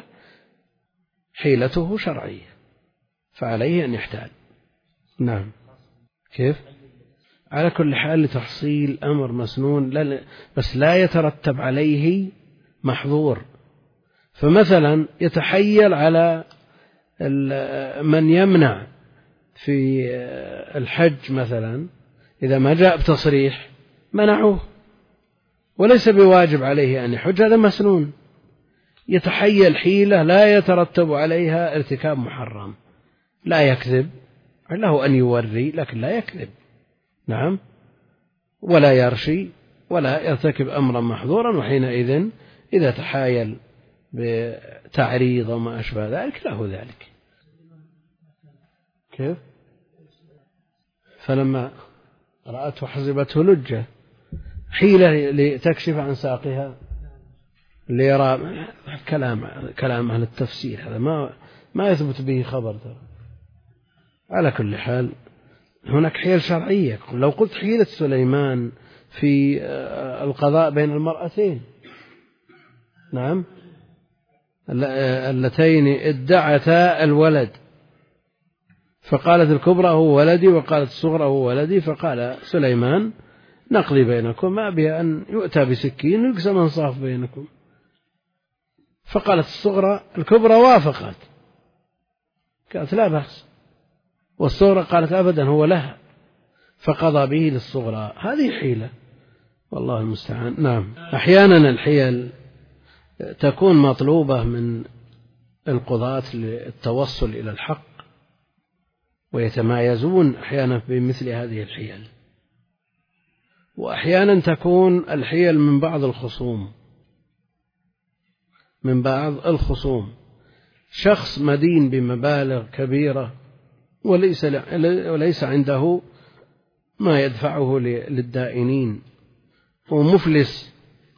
حيلته شرعية، فعليه أن يحتال. نعم. كيف؟ على كل حال لتحصيل أمر مسنون، بس لا يترتب عليه محظور. فمثلا يتحيل على من يمنع في الحج مثلا، إذا ما جاء بتصريح منعوه وليس بواجب عليه أن يحج، هذا مسنون. يتحيل حيلة لا يترتب عليها ارتكاب محرم، لا يكذب، له أن يوري لكن لا يكذب، نعم، ولا يرشي ولا يرتكب أمرا محظورا. وحينئذ إذا تحايل بتعريض وما أشبه ذلك له ذلك. كيف؟ فلما رأته حسبته لجة، حيلة لتكشف عن ساقها ليرى. كلام أهل التفسير هذا ما يثبت به خبر. على كل حال هناك حيل شرعية. لو قلت حيلة سليمان في القضاء بين المرأتين، نعم، اللتين ادعتا الولد، فقالت الكبرى هو ولدي وقالت الصغرى هو ولدي، فقال سليمان نقضي بينكم، ما بها أن يؤتى بسكين ويقسم انصاف بينكم. فقالت الكبرى وافقت، قالت لا بأس، والصغرى قالت أبدا هو لها، فقضى به للصغرى. هذه حيلة، والله المستعان. نعم. أحيانا الحيل تكون مطلوبة من القضاة للتوصل إلى الحق، ويتمايزون أحيانا بمثل هذه الحيل، وأحيانا تكون الحيل من بعض الخصوم، شخص مدين بمبالغ كبيرة وليس عنده ما يدفعه للدائنين، ومفلس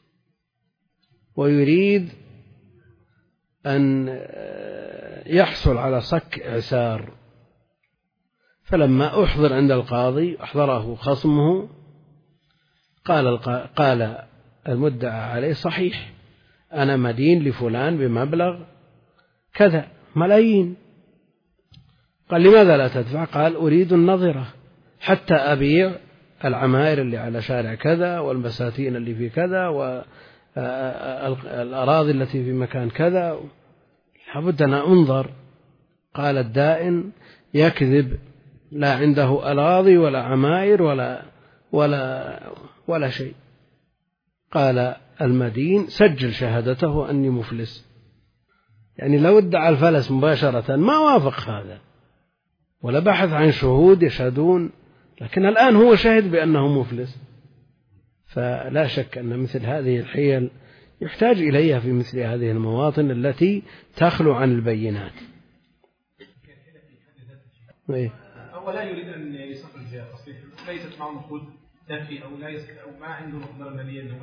ويريد أن يحصل على صك إعسار، فلما أحضر عند القاضي أحضره خصمه قال المدعى عليه صحيح أنا مدين لفلان بمبلغ كذا ملايين. قال لماذا لا تدفع؟ قال أريد النظرة حتى أبيع العماير اللي على شارع كذا والبساتين اللي في كذا والأراضي التي في مكان كذا، لابد أن أنظر. قال الدائن يكذب، لا عنده أراضي ولا عماير ولا شيء. قال المدين سجل شهادته أني مفلس، يعني لو ادعى الفلس مباشرة ما وافق هذا ولا بحث عن شهود يشهدون، لكن الآن هو شهد بأنه مفلس. فلا شك أن مثل هذه الحيل يحتاج إليها في مثل هذه المواطن التي تخلو عن البينات. هو لا يريد أن يستخرج تصريح، ليست معه نقود تكفي أو ما عنده مقدار مالية أنه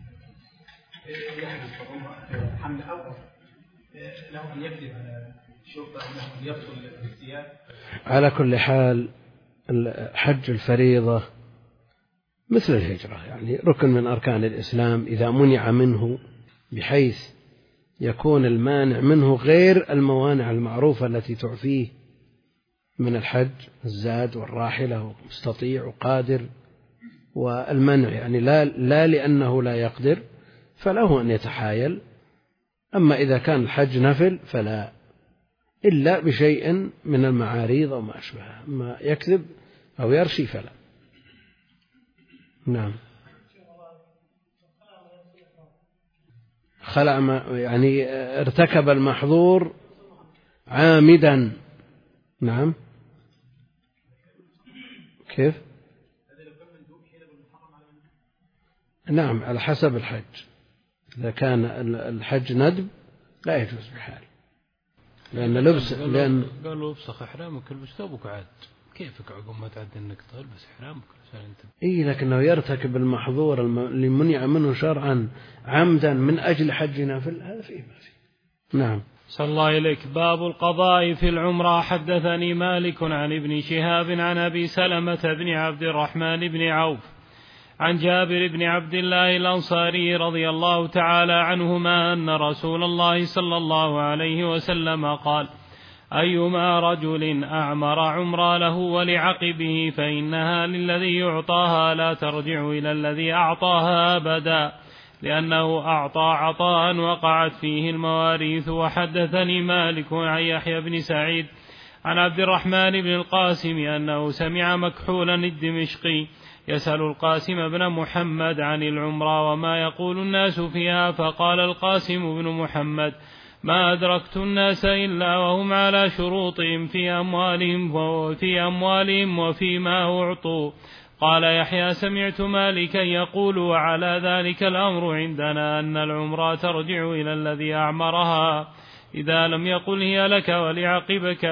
يحدث حمل أو له أن يكذب على الشرطة أنه يفصل الاغتيال. على كل حال حج الفريضة مثل الهجرة، يعني ركن من أركان الإسلام، إذا منع منه بحيث يكون المانع منه غير الموانع المعروفة التي تعفيه من الحج، الزاد والراحلة ومستطيع وقادر، والمنع يعني لا لأنه لا يقدر فله أن يتحايل. أما إذا كان الحج نفل فلا، إلا بشيء من المعاريض أو ما أشبهها، أما يكذب أو يرشي فلا. نعم. خلع يعني ارتكب المحظور عامدا. نعم. كيف؟ نعم على حسب الحج، إذا كان الحج ندب لا يجوز بحال، لأن قالوا ابصق إحرامك البس ثوبك عاد، كيفك عقب ما تعد انك تلبس إحرامك عشان انت لكنه يرتكب المحظور اللي منع منه شرعا عمدا من أجل حج نافل، هذا فيه ما فيه. نعم. صلى الله إليك. باب القضاء في العمرة. حدثني مالك عن ابن شهاب عن أبي سلمة بن عبد الرحمن بن عوف عن جابر بن عبد الله الأنصاري رضي الله تعالى عنهما أن رسول الله صلى الله عليه وسلم قال: أيما رجل أعمر عمرة له ولعقبه فإنها للذي يعطاها لا ترجع إلى الذي أعطاها أبدا، لأنه أعطى عطاء وقعت فيه المواريث. وحدثني مالك عن يحيى بن سعيد عن عبد الرحمن بن القاسم أنه سمع مكحولا الدمشقي يسأل القاسم بن محمد عن العمرة وما يقول الناس فيها، فقال القاسم بن محمد: ما أدركت الناس إلا وهم على شروطهم في أموالهم وفيما أعطوا. قال يحيى: سمعت مالكا يقول: وعلى ذلك الأمر عندنا أن العمرة ترجع إلى الذي أعمرها إذا لم يقل هي لك ولعقبك،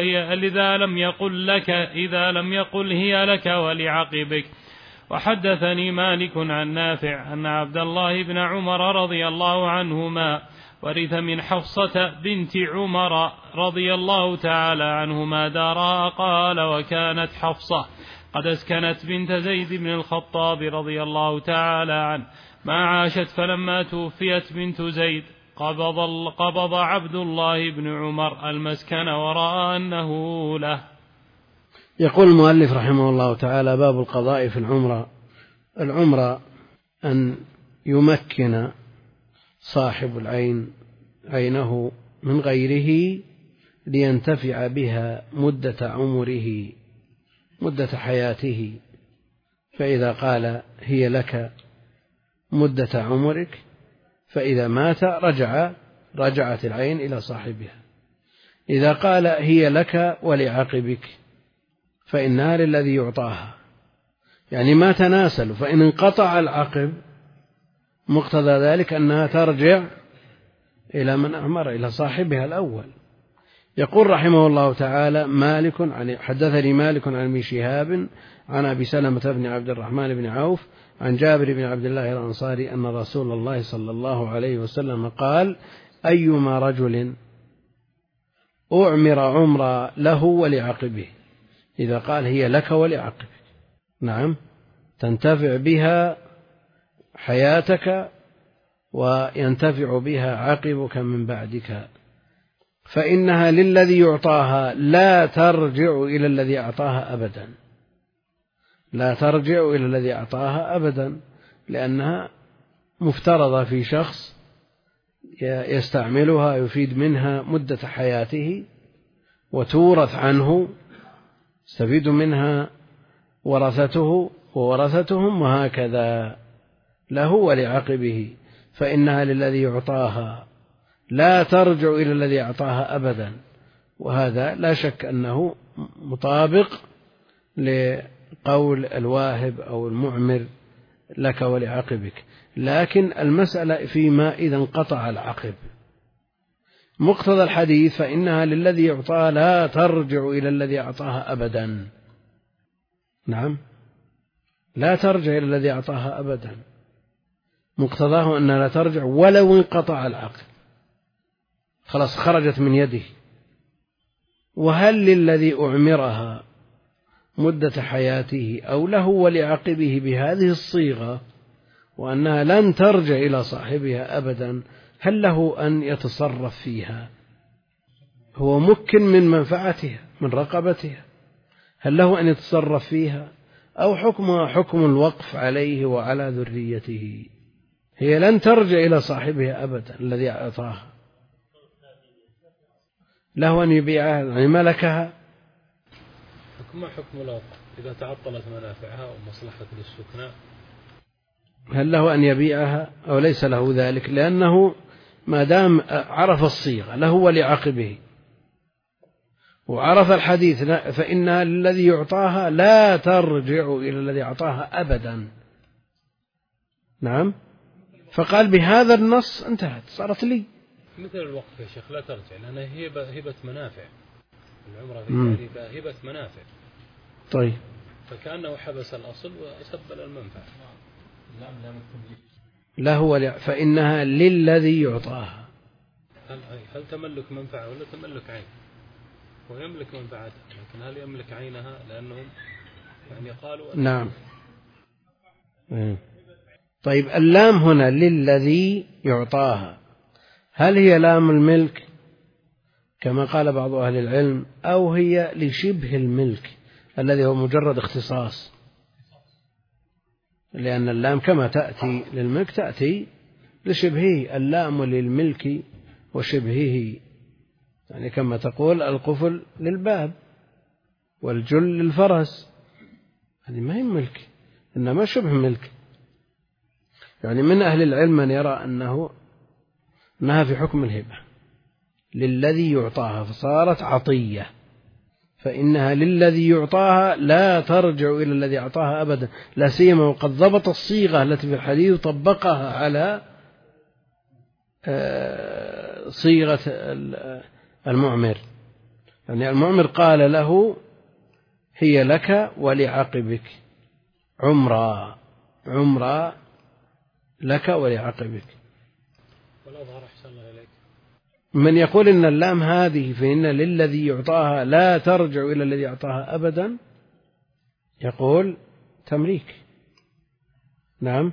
إذا لم يقل هي لك ولعقبك. وحدثني مالك عن نافع أن عبد الله بن عمر رضي الله عنهما ورث من حفصة بنت عمر رضي الله تعالى عنهما دارها. قال: وكانت حفصة قد اسكنت بنت زيد بن الخطاب رضي الله تعالى عنه ما عاشت، فلما توفيت بنت زيد قبض عبد الله بن عمر المسكن ورأى أنه له. يقول المؤلف رحمه الله تعالى: باب القضاء في العمرة. العمرة أن يمكن صاحب العين عينه من غيره لينتفع بها مدة عمره، مدة حياته، فإذا قال هي لك مدة عمرك فإذا مات رجعت العين إلى صاحبها. إذا قال هي لك ولعقبك فإنها للذي يعطاها، يعني ما تناسل، فإن انقطع العقب مقتضى ذلك أنها ترجع إلى من أعمر، إلى صاحبها الأول. يقول رحمه الله تعالى: حدثني مالك عن ابن شهاب عن أبي سلمة بن عبد الرحمن بن عوف عن جابر بن عبد الله الأنصاري أن رسول الله صلى الله عليه وسلم قال: أيما رجل أعمر عمرا له ولعقبه، إذا قال هي لك ولعقبك، نعم، تنتفع بها حياتك وينتفع بها عقبك من بعدك، فإنها للذي يعطاها لا ترجع إلى الذي أعطاها أبدا، لا ترجع إلى الذي أعطاها أبدا، لأنها مفترضة في شخص يستعملها يفيد منها مدة حياته، وتورث عنه، يستفيد منها ورثته وورثتهم، وهكذا له ولعقبه، فإنها للذي يعطاها لا ترجع إلى الذي أعطاها أبدا. وهذا لا شك أنه مطابق لقول الواهب أو المعمر لك ولعقبك، لكن المسألة فيما إذا انقطع العقب. مقتضى الحديث فإنها للذي يعطاها لا ترجع إلى الذي أعطاها أبدا، نعم، لا ترجع إلى الذي أعطاها أبدا، مقتضاه أنها لا ترجع ولو انقطع العقد، خلاص خرجت من يده. وهل للذي أعمرها مدة حياته أو له ولعقبه بهذه الصيغة وأنها لن ترجع إلى صاحبها أبدا، هل له أن يتصرف فيها؟ هو مكن من منفعتها من رقبتها، هل له أن يتصرف فيها أو حكمها حكم الوقف عليه وعلى ذريته؟ هي لن ترجع إلى صاحبها أبدا الذي أعطاها، له أن يبيعها يعني ملكها. حكم الوقف إذا تعطلت منافعها ومصلحة للسكناء، هل له أن يبيعها أو ليس له ذلك؟ لأنه ما دام عرف الصيغة له ولعقبه وعرف الحديث فإنها للذي يعطاها لا ترجع إلى الذي أعطاها أبدا، نعم، فقال بهذا النص انتهت، صارت لي. مثل الوقف يا شيخ لا ترجع لأنها هبة منافع، العمرة في تعريفها هبة منافع. طيب، فكأنه حبس الأصل وسبل المنفعة. له فإنها للذي يعطاها. هل تملك منفعة ولا تملك عين؟ هو يملك منفعتها، لكن هل يملك عينها؟ لأنهم يعني قالوا نعم. طيب، اللام هنا للذي يعطاها، هل هي لام الملك كما قال بعض أهل العلم، أو هي لشبه الملك الذي هو مجرد اختصاص؟ لأن اللام كما تأتي للملك تأتي لشبهه، اللام للملك وشبهه، يعني كما تقول القفل للباب والجل للفرس، هذه ما هي ملك إنما شبه ملك. يعني من أهل العلم من يرى أنها في حكم الهبة للذي يعطاها فصارت عطية، فإنها للذي يعطاها لا ترجع إلى الذي أعطاها أبدا، لا سيما وقد ضبط الصيغة التي في الحديث طبقها على صيغة المعمر. يعني المعمر قال له هي لك ولعقبك، عمرا لك ولعقبك. والأظهر أحسن الله إليك من يقول إن اللام هذه فإن للذي يعطاها لا ترجع إلى الذي أعطاها أبدا، يقول تمليك، نعم،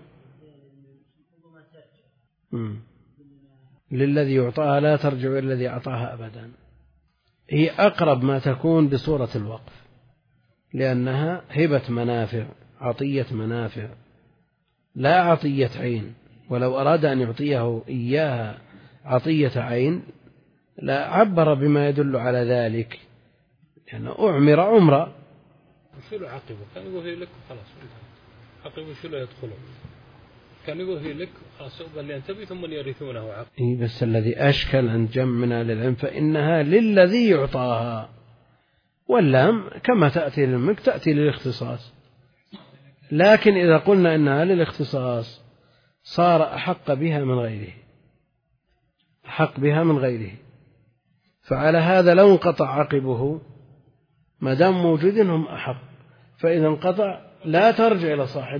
للذي يعطاها لا ترجع إلى الذي أعطاها أبدا، هي أقرب ما تكون بصورة الوقف، لأنها هبة منافع، عطية منافع لا عطية عين. ولو أراد أن يعطيه إياها عطية عين لا عبر بما يدل على ذلك، لأنه أعمر عمرا. وشو له عقبه؟ كان يقول هي لك خلاص، عقبه شو له يدخله؟ كان يقول هي لك بل ينتبه ثم يرثونه عقد. بس الذي أشكل عند جمعنا للعلم فإنها للذي يعطاها، واللام كما تأتي للملك تأتي للاختصاص، لكن إذا قلنا إنها للاختصاص صار أحق بها من غيره، أحق بها من غيره. فعلى هذا لو انقطع عقبه ما دام موجودين هم أحق، فإذا انقطع لا ترجع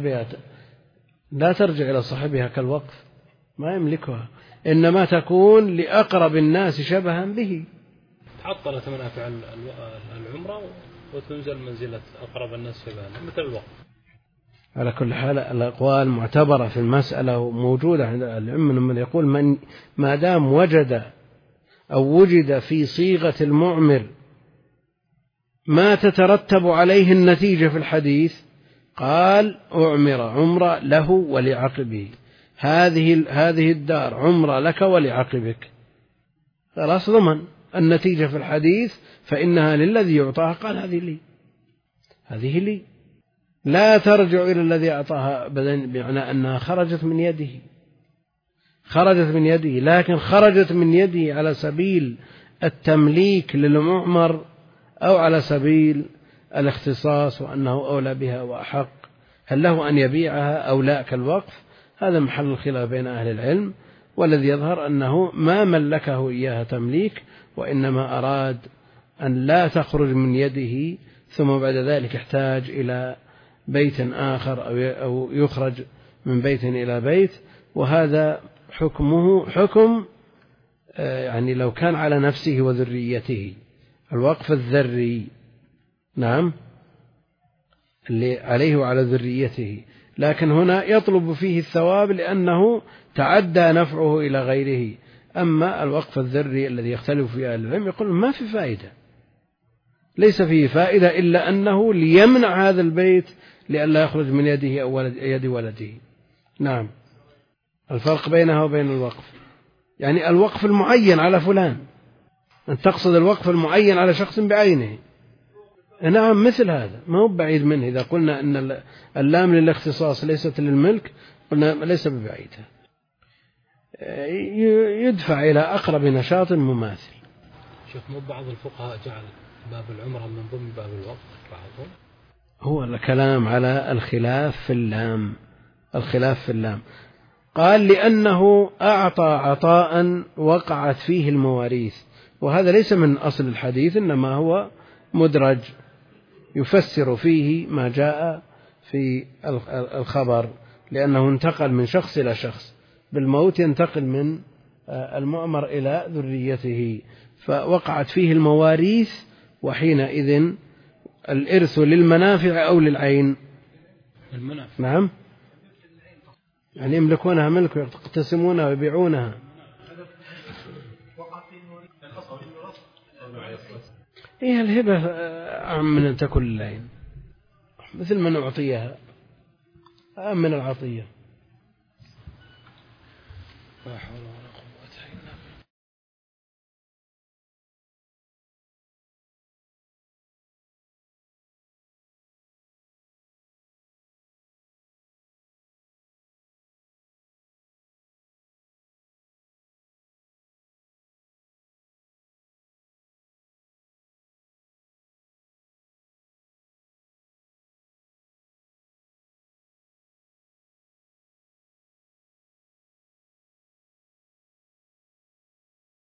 إلى صاحبها كالوقف، ما يملكها، إنما تكون لأقرب الناس شبها به. تعطلت منافع العمرة وتنزل منزلة أقرب الناس شبها مثل الوقف. على كل حال الأقوال معتبرة في المسألة وموجودة عند العلم، من يقول من ما دام وجد في صيغة المعمر ما تترتب عليه النتيجة في الحديث، قال أعمر عمرة له ولعقبه، هذه الدار عمرة لك ولعقبك، خلاص ضمن النتيجة في الحديث فإنها للذي يعطاها، قال هذه لي لا ترجع إلى الذي أعطاها، بمعنى أنها خرجت من يده، لكن خرجت من يده على سبيل التمليك للمعمر أو على سبيل الاختصاص وأنه أولى بها وأحق، هل له أن يبيعها أو لا كالوقف؟ هذا محل الخلاف بين أهل العلم، والذي يظهر أنه ما ملكه إياها تمليك، وإنما أراد أن لا تخرج من يده، ثم بعد ذلك يحتاج إلى بيت آخر أو يخرج من بيت إلى بيت، وهذا حكمه حكم يعني لو كان على نفسه وذريته، الوقف الذري نعم اللي عليه وعلى ذريته، لكن هنا يطلب فيه الثواب لأنه تعدى نفعه إلى غيره. أما الوقف الذري الذي يختلف فيه أهل العلم يقول ما في فائدة، ليس فيه فائدة إلا أنه ليمنع هذا البيت لئلا يخرج من يده أو يد ولده. نعم، الفرق بينها وبين الوقف يعني الوقف المعين على فلان، أن تقصد الوقف المعين على شخص بعينه، نعم مثل هذا ما هو بعيد منه. إذا قلنا أن اللام للاختصاص ليست للملك قلنا ليس ببعيدة، يدفع إلى أقرب نشاط مماثل. شوف مو بعض الفقهاء جعل باب العمرة من ضمن باب الوقف بعضهم، هو الكلام على الخلاف في اللام. قال لأنه أعطى عطاء وقعت فيه المواريث، وهذا ليس من أصل الحديث، إنما هو مدرج يفسر فيه ما جاء في الخبر، لأنه انتقل من شخص إلى شخص، بالموت ينتقل من المعمر إلى ذريته، فوقعت فيه المواريث، وحينئذ الإرث للمنافع أو للعين؟ المنافع. نعم، يعني يملكونها ملك ويقتسمونها ويبيعونها. هي الهبة أعم من أن تكون للعين، مثل من أعطيها أعم من العطية.